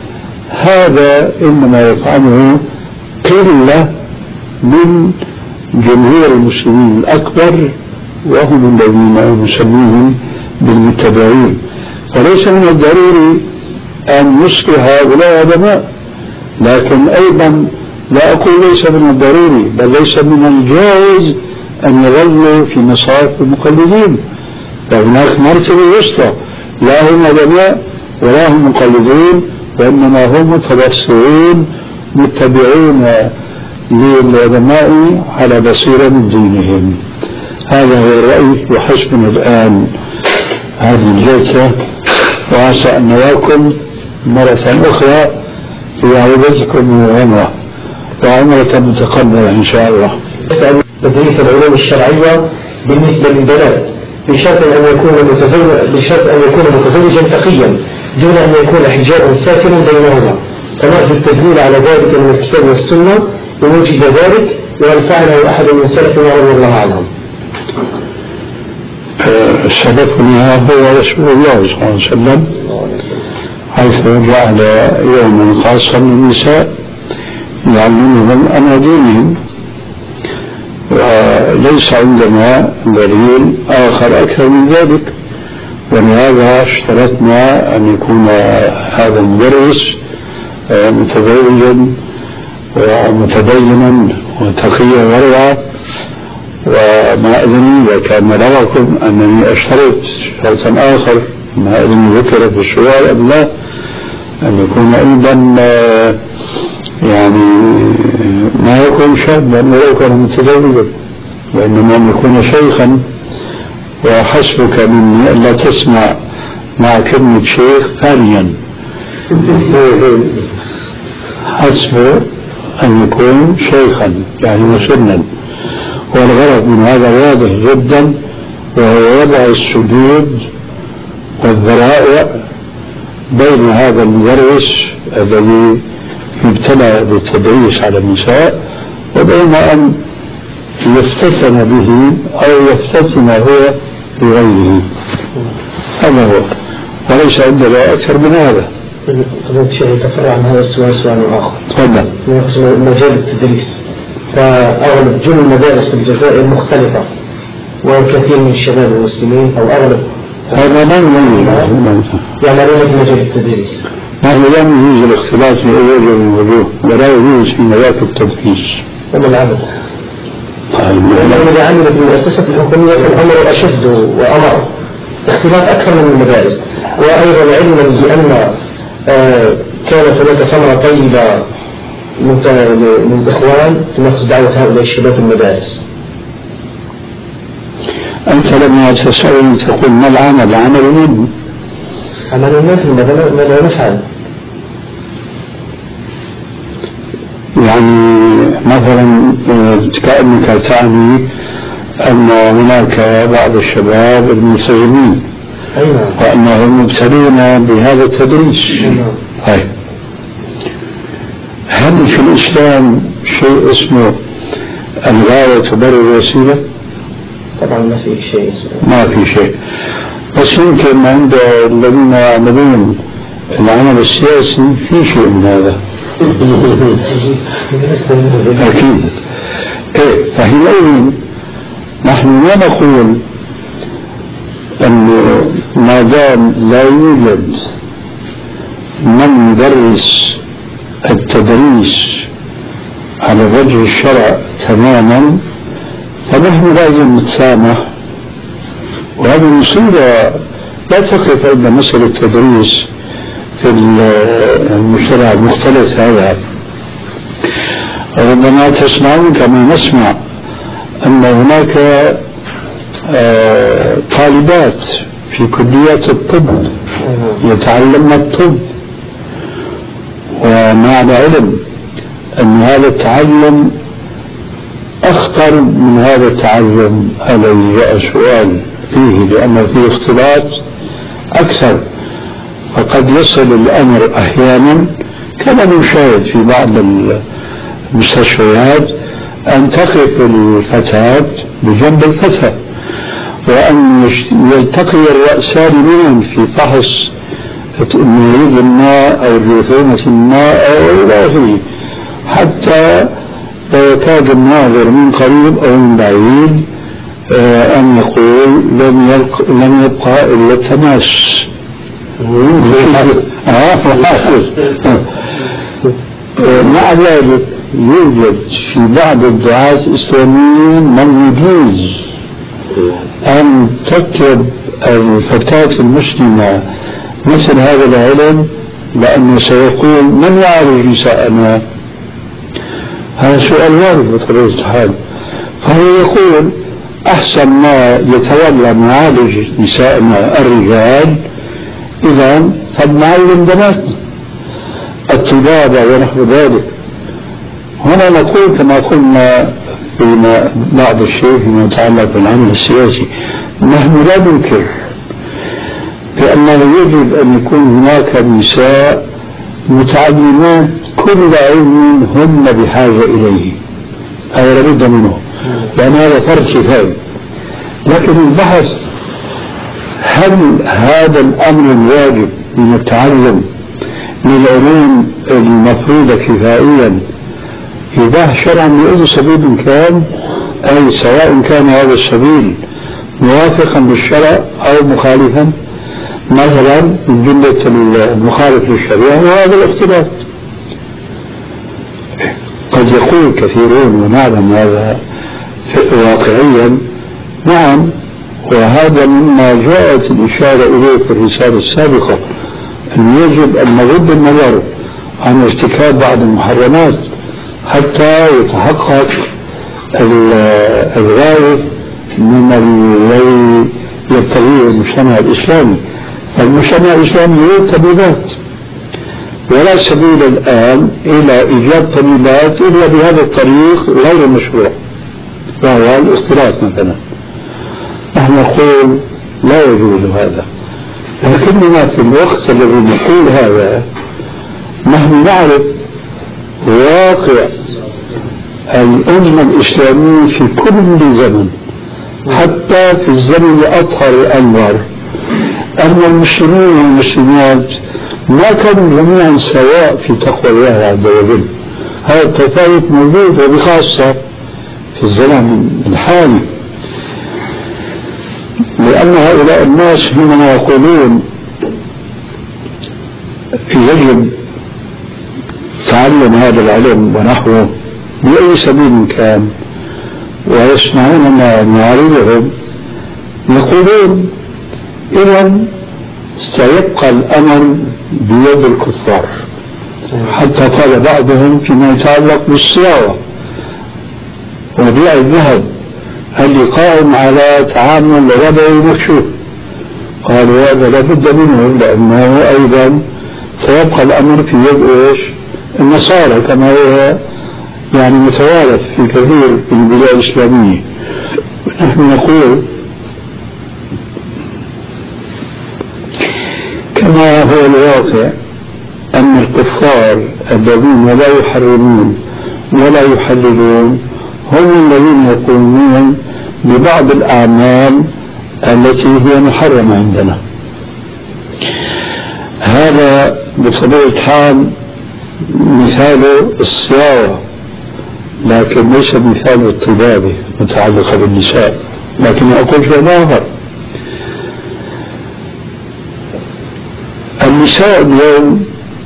هذا إنما يفعله قلة من جمهور المسلمين الأكبر، وهم الذين نسميهم بالمتبعين. فليس من الضروري أن يصلح هؤلاء علماء، لكن أيضا لا أقول ليس من الضروري، بل ليس من الجائز أن يظلوا في مصاف المقلدين. فهناك مرتبة وسطى، لا هم علماء ولا هم مقلدون، وإنما هم متبصرون متبعون للعلماء على بصيرة من دينهم. هذا هو الرأي، وحسبنا الآن هذه الجلسة، وعسى أن نراكم مرة أخرى في عودتكم وعمرة وعمرة متقبلة إن شاء الله. تدريس العلوم الشرعية بالنسبة للبنات بشرط أن يكون متزوجا بشرط أن يكون متزوجا تقيا دون أن يكون حجابا ساترا بينهما، فنرجو التدليل على ذلك من الكتاب والسنة ووجد ذلك وهل فعله أحد من سلفنا رضي الله عنهم. سلفنا هو رسول الله صلى الله عليه وسلم، حيث جعل يوما خاصا للنساء يعلمهم أمر دينهم، وليس عندنا دليل آخر أكثر من ذلك. ولهذا اشترطنا أن يكون هذا المدرس متزوجا ومتدينا وتقيا ورعا، وما أذني وكان بلغكم أنني أشترط شرطا آخر ما أذني ذكر في السؤال أم لا، أن يكون أيضا يعني ما يكون شابا ولو كان متزوجا، وإنما أن يكون شيخا. وحسبك مني ألا تسمع مع كلمة شيخ ثانيا، حسبه أن يكون شيخا يعني مسنا. والغرض من هذا واضح جدا، وهو وضع السدود والذرائع بين هذا المدرس الذي ابتلى بالتدريس على النساء وبين أن يفتتن به أو يفتتن هو بغيره. هذا هو، وليس عندنا أكثر من هذا. فضيلة الشيخ يتفرع عن هذا السؤال سؤال آخر. تفضل. يخص مجال التدريس، فأغلب جل المدارس في الجزائر مختلفة، والكثير من الشباب المسلمين أو أغلب هذا لا يميز يعملون في مجال التدريس. نحن لا نجيز الاختلاط في أي وجه من الوجوه، ولا يجوز في مجال التدريس. وما العمل؟ لأنه إذا عمل في المؤسسة الحكومية فالأمر أشد وأمر اختلاط أكثر من المدارس. وأيضا علما بأن آه كانت هناك ثمرة طيبة من الإخوان في نقص دعوة هؤلاء الشباب في المدارس. أنت لما تسألني تقول ما العمل؟ عمل من؟ عمل من ماذا نفعل؟ يعني مثلا كأنك تعني أن هناك بعض الشباب الملتزمين وأنهم مبتلون بهذا التدريس. طيب، هل في الإسلام شيء اسمه الغاية تبرر الوسيلة؟ طبعا ما في شيء اسمه. ما في شيء، بس يمكن عند الذين يعملون العمل السياسي في شيء من هذا. أكيد. إيه، فحينئذ نحن لا نقول أنه ما دام لا يوجد من يدرس التدريس على وجه الشرع تماما فنحن لازم نتسامح. وهذه المصيبة لا تقف عند مسألة التدريس في المجتمع المختلف هذا. ربما تسمعون كما نسمع أن هناك طالبات في كليات الطب يتعلمن الطب، ومع العلم أن هذا التعلم أخطر من هذا التعلم الذي جاء سؤال فيه، لأن فيه اختلاط أكثر. فقد يصل الأمر أحيانا كما نشاهد في بعض المستشفيات أن تقف الفتاة بجنب الفتى، وأن يلتقي الرأسان معا في فحص مريض الماء أو جرثومة الماء أو إلى آخره، حتى لا يكاد الناظر من قريب أو من بعيد أن يقول لم, لم يبقى إلا التماس. مع ذلك يوجد في بعض الدعاة الإسلاميين من يجوز أن تطلب الفتاة المسلمة مثل هذا العلم، لأنه سيقول من يعالج نساءنا؟ هذا سؤال وارد بطبيعة الحال. فهو يقول أحسن ما يتولى معالج نسائنا الرجال، إذا فلنعلم بناتنا الطبابة ونحو ذلك. هنا نقول كما قلنا فيما بعض الشيء فيما يتعلق بالعمل السياسي، نحن لا ننكر بأنه يجب أن يكون هناك نساء متعلمات كل علم هن بحاجة إليه، هذا لابد منه، لأن هذا فرض كفاية. لكن البحث هل هذا الأمر الواجب من التعلم للعلوم المفروضة كفائيا يباح شرعا بأي سبيل كان، أي سواء كان هذا السبيل موافقا للشرع أو مخالفا، مثلا من جملة المخالف للشريعة وهذا الاختلاف. قد يقول كثيرون ونعلم هذا واقعيا نعم، وهذا مما جاءت الإشارة إليه في الرسالة السابقة، أن يجب أن نغض النظر عن ارتكاب بعض المحرمات حتى يتحقق الغاية من الذي يبتغيه المجتمع الإسلامي. فالمجتمع الإسلامي يريد طبيبات، ولا سبيل الآن إلى إيجاد طبيبات إلا بهذا الطريق غير المشروع، وهو الاختلاط مثلا. نحن نقول لا يجوز هذا، لكننا في الوقت الذي نقول هذا نحن نعرف واقع الأمة الإسلامية في كل زمن، حتى في الزمن الأطهر الأنور، أن المسلمين والمسلمات ما كانوا جميعا سواء في تقوى الله عز وجل. هذا التفاوت موجود، وبخاصة في الزمن الحالي، لأن هؤلاء الناس حينما يقولون يجب تعلم هذا العلم ونحوه بأي سبيل كان، ويسمعون ما نعرضهم، يقولون إذا سيبقى الأمر بيد الكفار. حتى قال بعضهم فيما يتعلق بالصياغة وبيع الذهب هل قائم على تعامل ربوي مكشوف، قالوا هذا لابد منه، لأنه أيضا سيبقى الأمر في يد إيش؟ النصارى، كما هو يعني متوارث في كثير من البلاد الإسلامية. نحن نقول كما هو الواقع أن الكفار الذين لا يحرمون ولا يحللون هم الذين يقومون ببعض الأعمال التي هي محرمة عندنا. هذا بطبيعة الحال مثال الصياغة، لكن ليس مثال الطبابة متعلقة بالنساء. لكن أقول شيء آخر، النساء اليوم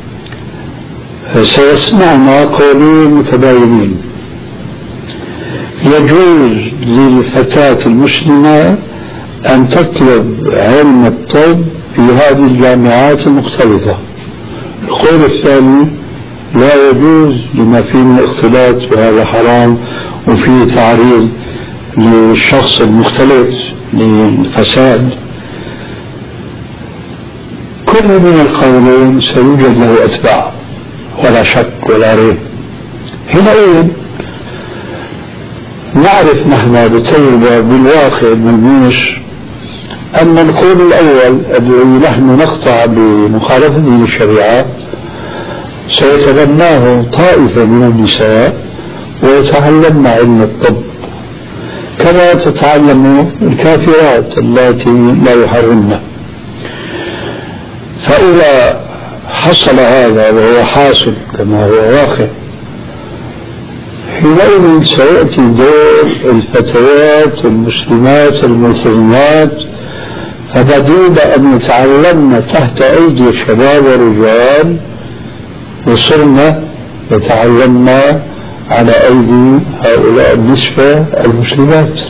سيسمعنا قولين متباينين. يجوز للفتاة المسلمة أن تطلب علم الطب في هذه الجامعات المختلفة. القول الثاني لا يجوز لما فيه من الاختلاط، وهذا حرام وفيه تعريض للشخص المختلط للفساد. كل من القولين سيوجد له أتباع ولا شك ولا ريب. حينئذ نعرف نحن بتجربة بالواقع الملموس أن القول الأول الذي نحن نقطع بمخالفته للشريعة سيتبناه طائفة من النساء ويتعلمن علم الطب كما تتعلم الكافرات التي لا يحرمن. فإذا حصل هذا وهو حاصل كما هو واقع، حينئذ سيأتي دور الفتيات المسلمات الملتزمات، فبديل أن يتعلمن تحت أيدي الشباب والرجال وصرنا يتعلمن على أيدي هؤلاء النسبة المسلمات.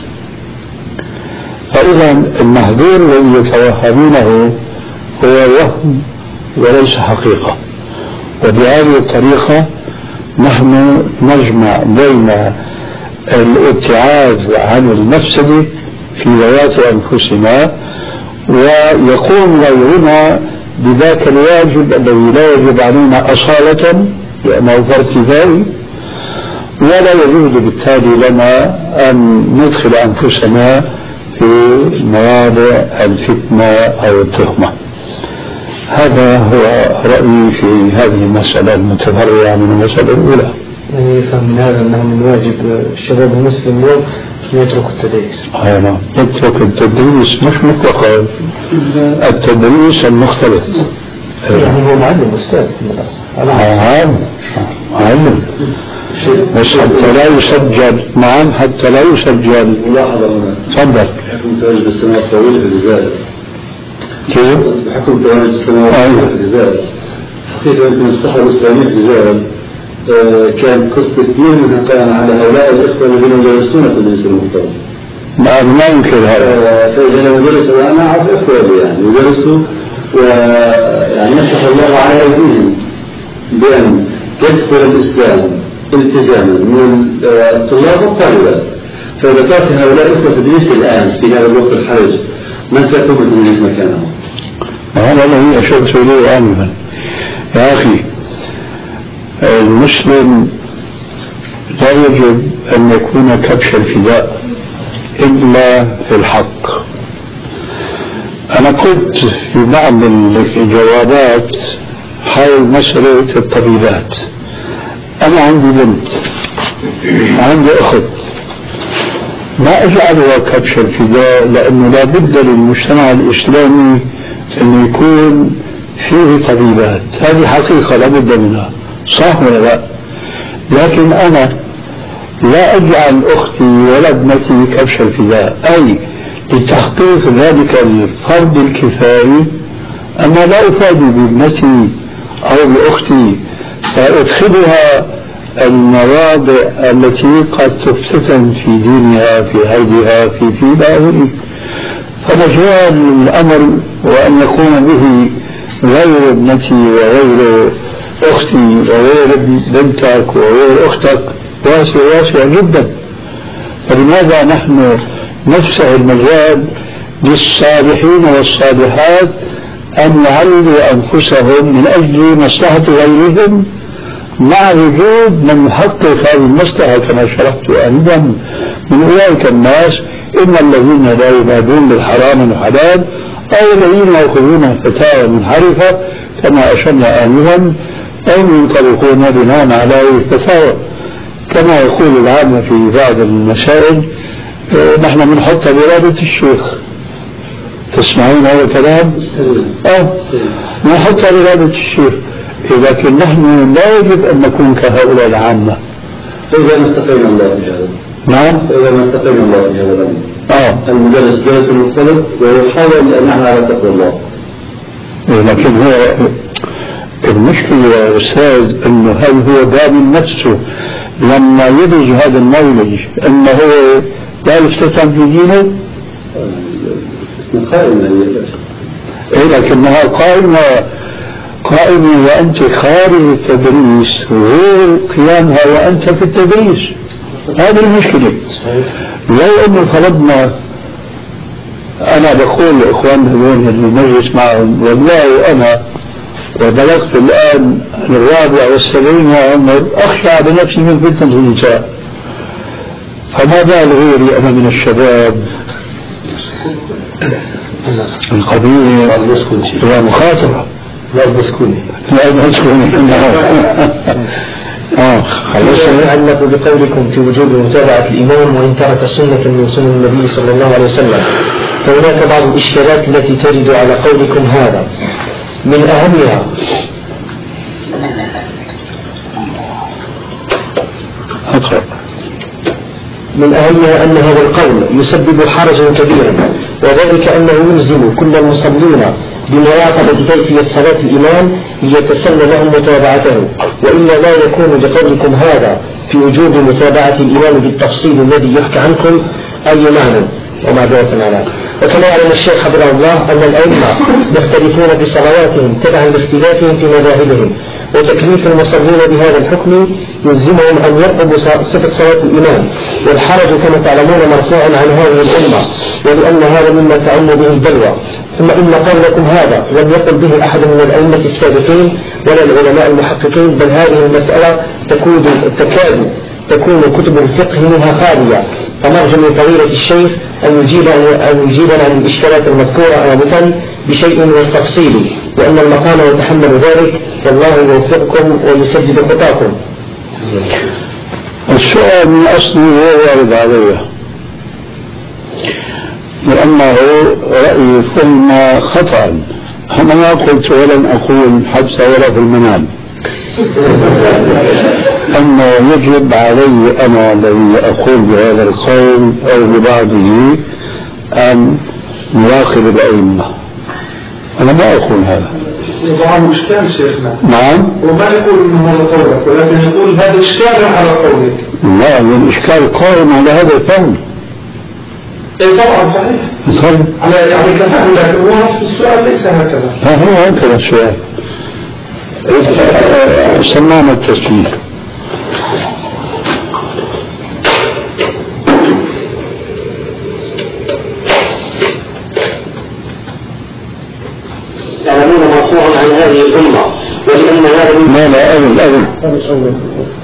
فإذا المهدور الذي يتوهمونه هو وهم وليس حقيقة. وبهذه الطريقة نحن نجمع بين الابتعاد عن المفسدة في ذوات أنفسنا، ويقوم غيرنا بذاك الواجب الذي لا يجب علينا أصالة لأنه فرض كفاية، ولا يجوز بالتالي لنا أن ندخل أنفسنا في مواضع الفتنة أو التهمة. هذا هو رأيي في هذه المسألة المتفرعة من المسألة الأولى. يعني يفهم من هذا أنه من واجب الشباب المسلم اليوم يترك التدريس. أيوة، يترك التدريس مش مطلقا، التدريس المختلف. يعني هو معلم أستاذ في المدرسة. معلم معلم بس حتى لا يسجل. نعم حتى لا يسجل. ملاحظة هنا. تفضل. بحكم تواجد السنوات الطويلة في الجزائر. كيف؟ بحكم تواجد السنوات الطويلة في الجزائر. حقيقة يمكن الصحة الإسلامية في الجزائر كان قسط كبير منها كان على هؤلاء الإخوة الذين يدرسون تدريس المختلط. ما ما يمكن هذا. فإذا لم يدرسوا أنا أعرف إخوة يعني يدرسوا ويعني يفتح الله على أيديهم بأن يدخل الإسلام التزاما من الطلاب والطالبات. فإذا كانت هؤلاء الإخوة تدريس الآن في هذا الوقت الحرج من سيكون تدريس مكانهم؟ هذا الذي أشرت إليه آنفا يا أخي. المسلم لا يجب أن يكون كبش الفداء إلا في الحق. أنا قلت في بعض الجوابات حول مسألة الطبيبات. أنا عندي بنت عندي أخت ما أجعلها كبش الفداء لأنه لا بد للمجتمع الإسلامي أن يكون فيه طبيبات. هذه حقيقة لا بد منها صح ولا لا؟ لكن أنا لا أجعل أختي ولا ابنتي كبش الفداء، أي لتحقيق ذلك الفرض الكفائي أنا لا أفادي بابنتي أو بأختي فأدخلها المواضع التي قد تفتتن في دينها في هيئها في في باهره. فمجال الأمر وأن يقوم به غير ابنتي وغير أختي وغير بنتك وغير أختك واسع واسع جدا. فلماذا نحن نفسح المجال للصالحين والصالحات أن يعلوا أنفسهم من أجل مصلحة غيرهم مع وجود من يحقق هذه المصلحة كما شرحت أيضا من أولئك الناس إن الذين لا ينادون بالحرام والحلال أو الذين يأخذون فتاوى منحرفة كما أشرنا آنفا أو ينطلقون بناء على الفتاوى كما يقول العامة في بعض المسائل نحن بنحط بإرادة الشيخ. تسمعون هذا الكلام؟ أه نحط بإرادة الشيخ. لكن نحن لا يجب أن نكون كهؤلاء العامة. إذا ما اتقينا الله في هذا. نعم. إذا ما اتقينا الله في هذا الأمر. آه. المدرس درس المختلط ويحاول أن نحن على تقوى الله. لكن هو المشكلة يا أستاذ أنه هل هو ضامن نفسه لما يدرج هذا النولج أنه هو لا يفتتن في دينه؟ قائمة إيه لكنها قائمة قائمة وأنت خارج التدريس غير قيامها وأنت في التدريس. هذه المشكلة. لو أنه فرضنا أنا بقول لإخواننا هذول اللي نجلس معهم والله أنا وبلغت الآن الرابع والسبعين يا عمر أخشى على نفسي من فتنة النساء فما بال غيري أنا من الشباب. القضية هي مخاطرة. لا تسكني لا تسكني اه يتعلق بقولكم في وجوب متابعة الإمام وإن ترك سنة من سنن النبي صلى الله عليه وسلم. فهناك بعض الإشكالات التي ترد على قولكم هذا. من أهمها من أهمها أن هذا القول يسبب حرجا كبيرا وذلك أنه يلزم كل المصلين بمراقبة كيفية صلاة الإمام ليتسنى لهم متابعته وإلا لا يكون بقولكم هذا في وجوب متابعة الإمام بالتفصيل الذي يحكى عنكم أي معنى ومعذرة على. وكما يعلم الشيخ حفظه الله أن الأئمة يختلفون في صلواتهم تبعا لاختلافهم في مذاهبهم وتكليف المصلين بهذا الحكم يلزمهم أن يرقبوا صفة صلاة الإمام والحرج كما تعلمون مرفوع عن هذه الأمة ولأن هذا مما تعم به البلوى. ثم إن قولكم هذا لم يقل به أحد من الأئمة السابقين ولا العلماء المحققين بل هذه المسألة تكاد تكاد تكون كتب الفقه منها خالية. فنرجو من فضيلة الشيخ أن يجيب أن يجيبنا عن الإشكالات المذكورة آنفا بشيء من التفصيل وأن المقام يتحمل ذلك والله يوفقكم ويسدد خطاكم. السؤال من أصله هو وارد عليه لأنه رأيي ثم خطأ. أنا ما قلت ولن أقول حتى ولا في المنام أنه يجب علي أنا الذي أقول بهذا القول أو ببعضه أن نراقب الأئمة. أنا ما أقول هذا طبعا إشكال شيخنا. نعم. وما يقول إنه هذا قولك، ولكن يقول هذا إشكال على قولك. لا، الإشكال قائم على هذا الفهم. إيه طبعا صحيح. صحيح. على يعني كفهم، لكن هو نص السؤال ليس هكذا. ها هو هكذا السؤال. سمعنا التسليم. يعلمون مرفوع عن هذه الأمة، ولأن هذا من لا لا أول أول أول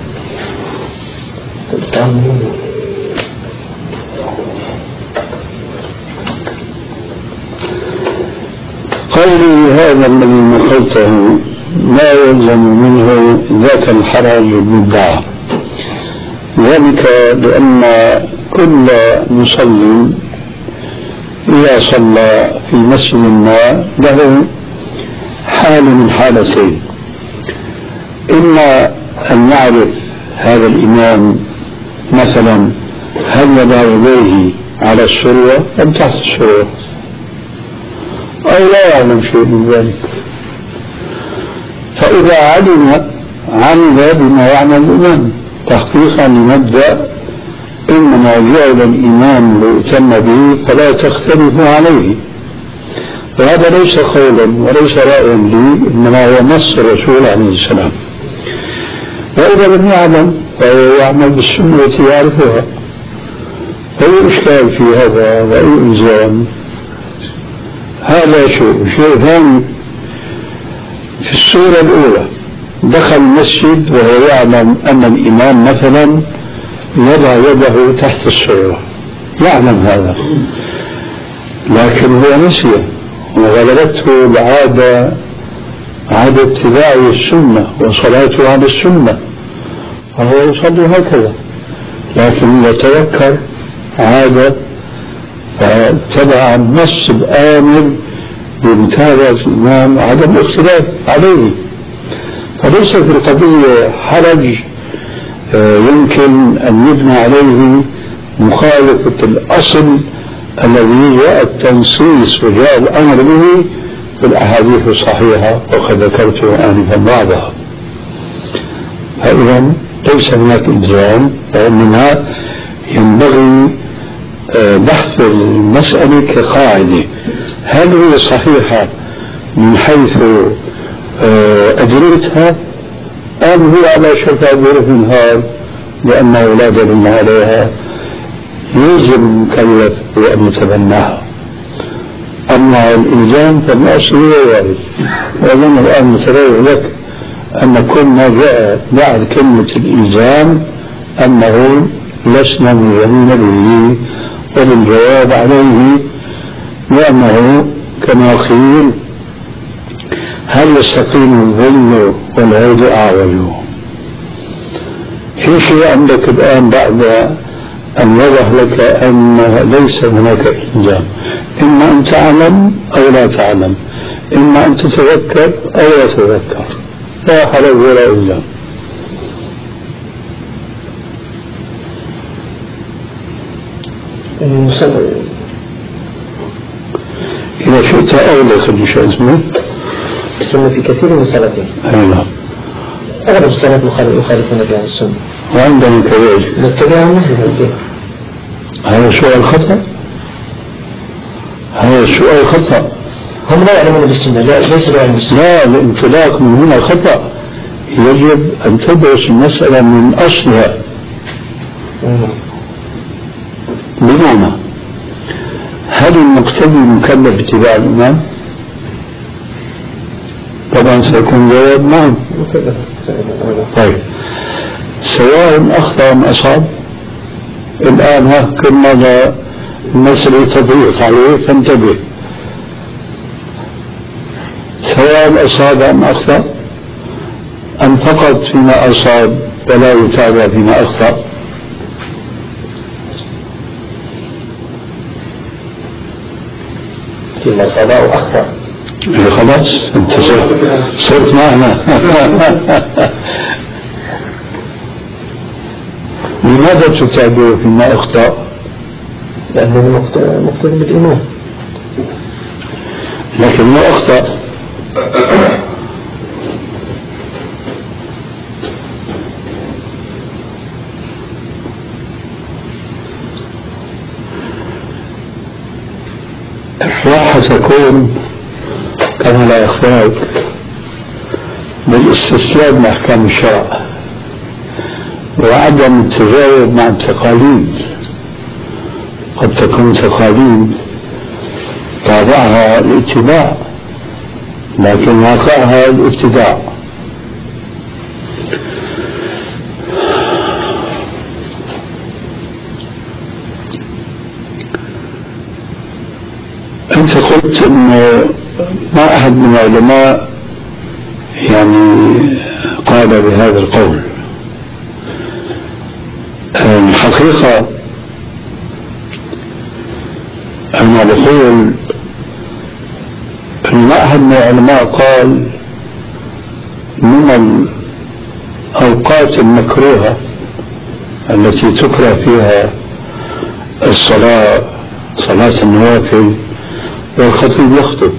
قولي هذا الذي نقلته لا يلزم منه ذاك الحرج المدعى، ذلك لأن كل مصلي إذا صلى في مسجد ما له حال من حالتين: إما أن يعرف هذا الإمام مثلا هل يضع يديه على السرة أم تحت السرة، أو لا يعلم شيء من ذلك. فإذا علم عمل بما يعمل الإمام تحقيقا لمبدأ إنما جعل الإمام ليؤتم به فلا تختلفوا عليه، وهذا ليس قولا وليس رأيا لي، إنما هو نص الرسول عليه السلام. وإذا لم يعلم فهو يعمل بالسنة التي يعرفها. أي إشكال في هذا وأي إلزام؟ هذا شيء. شيء ثاني، في السورة الأولى دخل المسجد وهو يعلم أن الإمام مثلا يضع يده تحت السرة، يعلم هذا، لكن هو نسي وغلبته العادة، عادة اتباعه السنة وصلاته على السنة، فهو يصلي هكذا. لكن إذا تذكر عادة فاتبع النص الآمر بمتابعة الإمام عدم الاختلاف عليه، فليس في القضية حرج يمكن أن يبنى عليه مخالفة الأصل الذي جاء التنصيص وجاء الأمر به في الأحاديث الصحيحة، وقد ذكرت آنفا بعضها. فإذا ليس هناك إلزام، وإنما ينبغي بحث المسألة كقاعدة: هل هي صحيحة من حيث أدلتها، أم هي على شفا جرف هار لأنه لا دليل عليها يلزم المكلف بأن يتبناها؟ أما الإلزام فالناس هو وارد. وأظن الآن متبين لك أن كل ما جاء بعد كلمة الإلزام أنه لسنا ملزمين به، وللجواب عليه لأنه كما قيل: هل يستقيم الظل والعود أعوج؟ في شيء عندك الآن بعد أن يضح لك أن ليس هناك إلزام، إما أن تعلم أو لا تعلم، إما أن تتذكر أو لا تتذكر، لا حرج ولا إلزام. إذا شئت أغلق المشاهد اسمه السنة في كثير من الصلاتين. أيوة. أغلب الصلاة يخالفون فيها السنة، وعندهم كذلك نتبعها مثل هذا سؤال خطأ. هذا سؤال خطأ. هم لا يعلمون بالسنة، لا ليس لا يعلمون بالسنة. لا، الانطلاق من هنا خطأ. يجب أن تدرس المسألة من أصلها. بمعنى هل المقتدي مكلف باتباع الإمام؟ طبعا سيكون جواب نعم. طيب، سواء أخطأ أم أصاب. الآن ها كنا المسألة تضيق عليه فانتبه. سواء أصاب أم أخطأ، أم فقط فيما أصاب ولا يتابع فيما أخطأ؟ فيما أصاب أو أخطأ. خلاص انت صرت معنا. لماذا تتابع فيما أخطأ؟ لأنه مقتدى بالإمام. لكن ما أخطأ حتكون كما لا يخفاك بالاستسلام لأحكام الشرع وعدم التجاوب مع التقاليد. قد تكون تقاليد طابعها الاتباع لكن واقعها الابتداع. أنت قلت أنه ما أحد من العلماء يعني قال بهذا القول. الحقيقة أنا بقول أن ما أحد من العلماء قال من الأوقات المكروهة التي تكره فيها الصلاة صلاة النوافل والخطيب يخطب،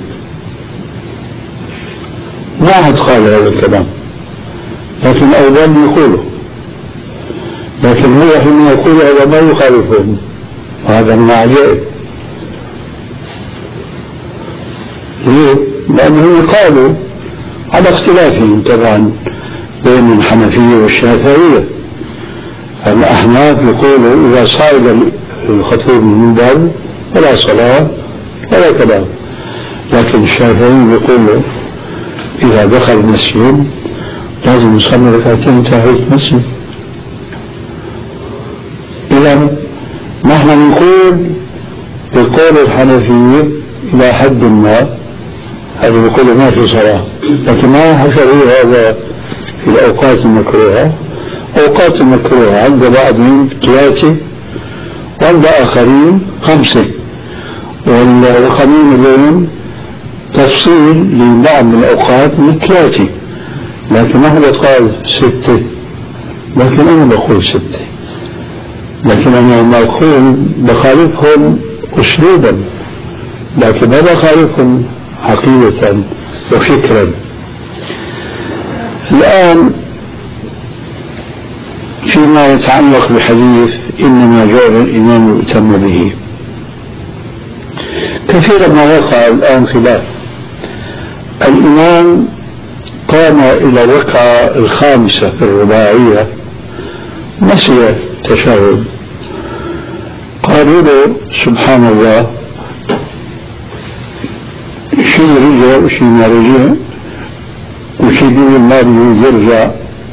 ما أحد قال هذا الكلام، لكن أولا يقوله، لكن هو حين يقول هذا ما يخالفهم، وهذا من عجائب. ليه؟ لأنهم قالوا على اختلافهم طبعا بين الحنفية والشافعية. الأحناف يقولوا إذا صعد الخطيب من المنبر فلا صلاة ولا كلام، لكن الشافعي يقولوا إذا دخل المسجد لازم يصلي ركعتين تحية المسجد. إذا نحن نقول بقول الحنفية إلى حد ما هذا يقول ما في صلاة، لكن ما حصلوا هذا في الأوقات المكروهة. أوقات المكروهة عند بعضهم ثلاثة وعند آخرين خمسة، والقانون اليوم تفصيل لبعض من الأوقات من ثلاثة، لكن أحد قال ستة، لكن أنا بقول ستة، لكن أنا ما أقول بخالفهم أسلوبا، لكن ما بخالفهم حقيقة وفكرا. الآن فيما يتعلق بحديث إنما جعل الإمام يؤتم به، كثيرا ما وقع الآن خلاف. الإمام قام إلى الركعة الخامسة في الرباعية نسي التشهد، قالوا له سبحان الله، شيء رجع وشيء ما رجع وشيء بيقول ما يرجع.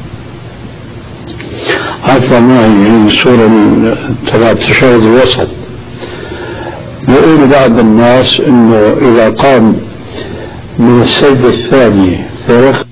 عارفة معي الصورة تبع التشهد الوسط، يقول بعض الناس انه اذا قام من السجدة الثانية في ركعة